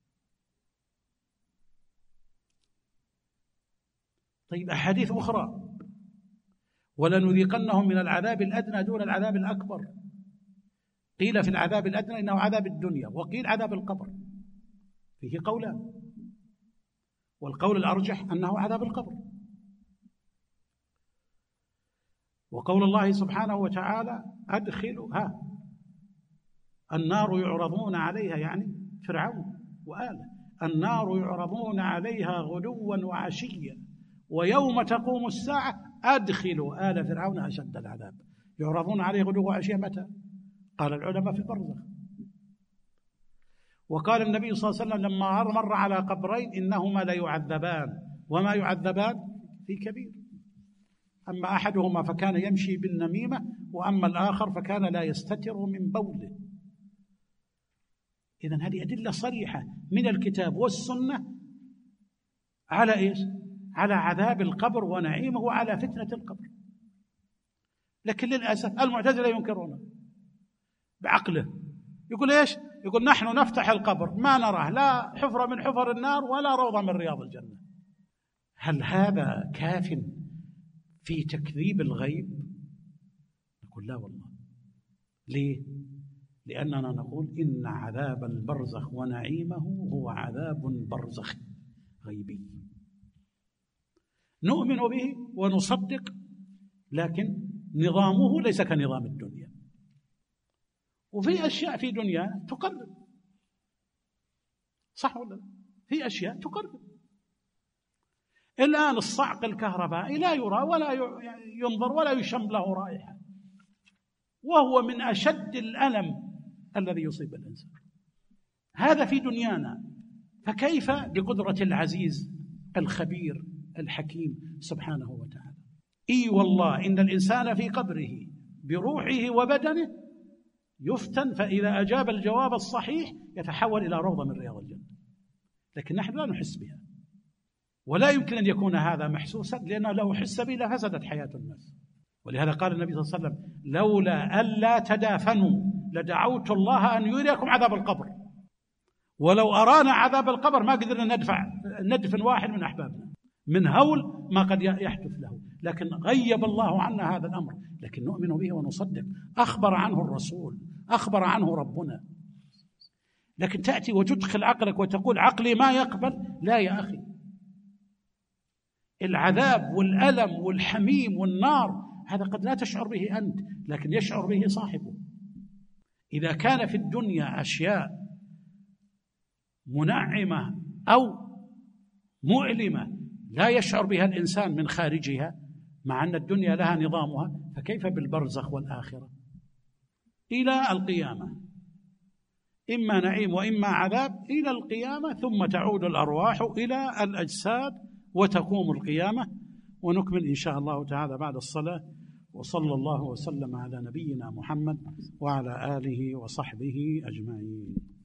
طيب أحاديث أخرى: ولنذيقنهم من العذاب الأدنى دون العذاب الأكبر. قيل في العذاب الأدنى إنه عذاب الدنيا، وقيل عذاب القبر، فيه قولان، والقول الأرجح أنه عذاب القبر. وقول الله سبحانه وتعالى: أدخلوا ها النار يعرضون عليها، يعني فرعون وآله، النار يعرضون عليها غدوا وعشيا ويوم تقوم الساعة أدخلوا آل فرعون أشد العذاب. يعرضون عليه غدوا وعشيا متى؟ قال العلماء في البرزخ. وقال النبي صلى الله عليه وسلم لما مر على قبرين: إنهما لا يعذبان وما يعذبان في كبير، أما أحدهما فكان يمشي بالنميمة، وأما الآخر فكان لا يستتر من بوله. إذن هذه أدلة صريحة من الكتاب والسنة على إيش؟ على عذاب القبر ونعيمه وعلى فتنة القبر. لكن للأسف المعتزلة ينكرونه بعقله. يقول إيش؟ يقول: نحن نفتح القبر ما نراه لا حفرة من حفر النار ولا روضة من رياض الجنة. هل هذا كاف في تكذيب الغيب؟ نقول لا والله. ليه؟ لأننا نقول إن عذاب البرزخ ونعيمه هو عذاب برزخ غيبي نؤمن به ونصدق، لكن نظامه ليس كنظام الدنيا. وفي أشياء في دنيا تقرب، صح ولا لا؟ في أشياء تقرب. الآن الصعق الكهربائي لا يرى ولا ينظر ولا يشم له رائحة، وهو من أشد الألم الذي يصيب الإنسان. هذا في دنيانا، فكيف بقدرة العزيز الخبير الحكيم سبحانه وتعالى؟ إي والله إن الإنسان في قبره بروحه وبدنه يفتن، فإذا أجاب الجواب الصحيح يتحول إلى روضة من رياض الجنة، لكن نحن لا نحس بها، ولا يمكن أن يكون هذا محسوسا، لأنه لو حس به لفسدت حياة الناس. ولهذا قال النبي صلى الله عليه وسلم: لولا ألا تدافنوا لدعوت الله أن يريكم عذاب القبر. ولو أرانا عذاب القبر ما قدرنا ندفع ندفن واحد من أحبابنا من هول ما قد يحدث له، لكن غيب الله عنا هذا الأمر، لكن نؤمن به ونصدق. أخبر عنه الرسول، أخبر عنه ربنا، لكن تأتي وتدخل عقلك وتقول عقلي ما يقبل. لا يا أخي، العذاب والألم والحميم والنار هذا قد لا تشعر به أنت، لكن يشعر به صاحبه. إذا كان في الدنيا أشياء منعمة أو مؤلمة لا يشعر بها الإنسان من خارجها، مع أن الدنيا لها نظامها، فكيف بالبرزخ والآخرة؟ إلى القيامة إما نعيم وإما عذاب إلى القيامة، ثم تعود الأرواح إلى الأجساد وتقوم القيامة. ونكمل إن شاء الله تعالى بعد الصلاة. وصلى الله وسلم على نبينا محمد وعلى آله وصحبه أجمعين.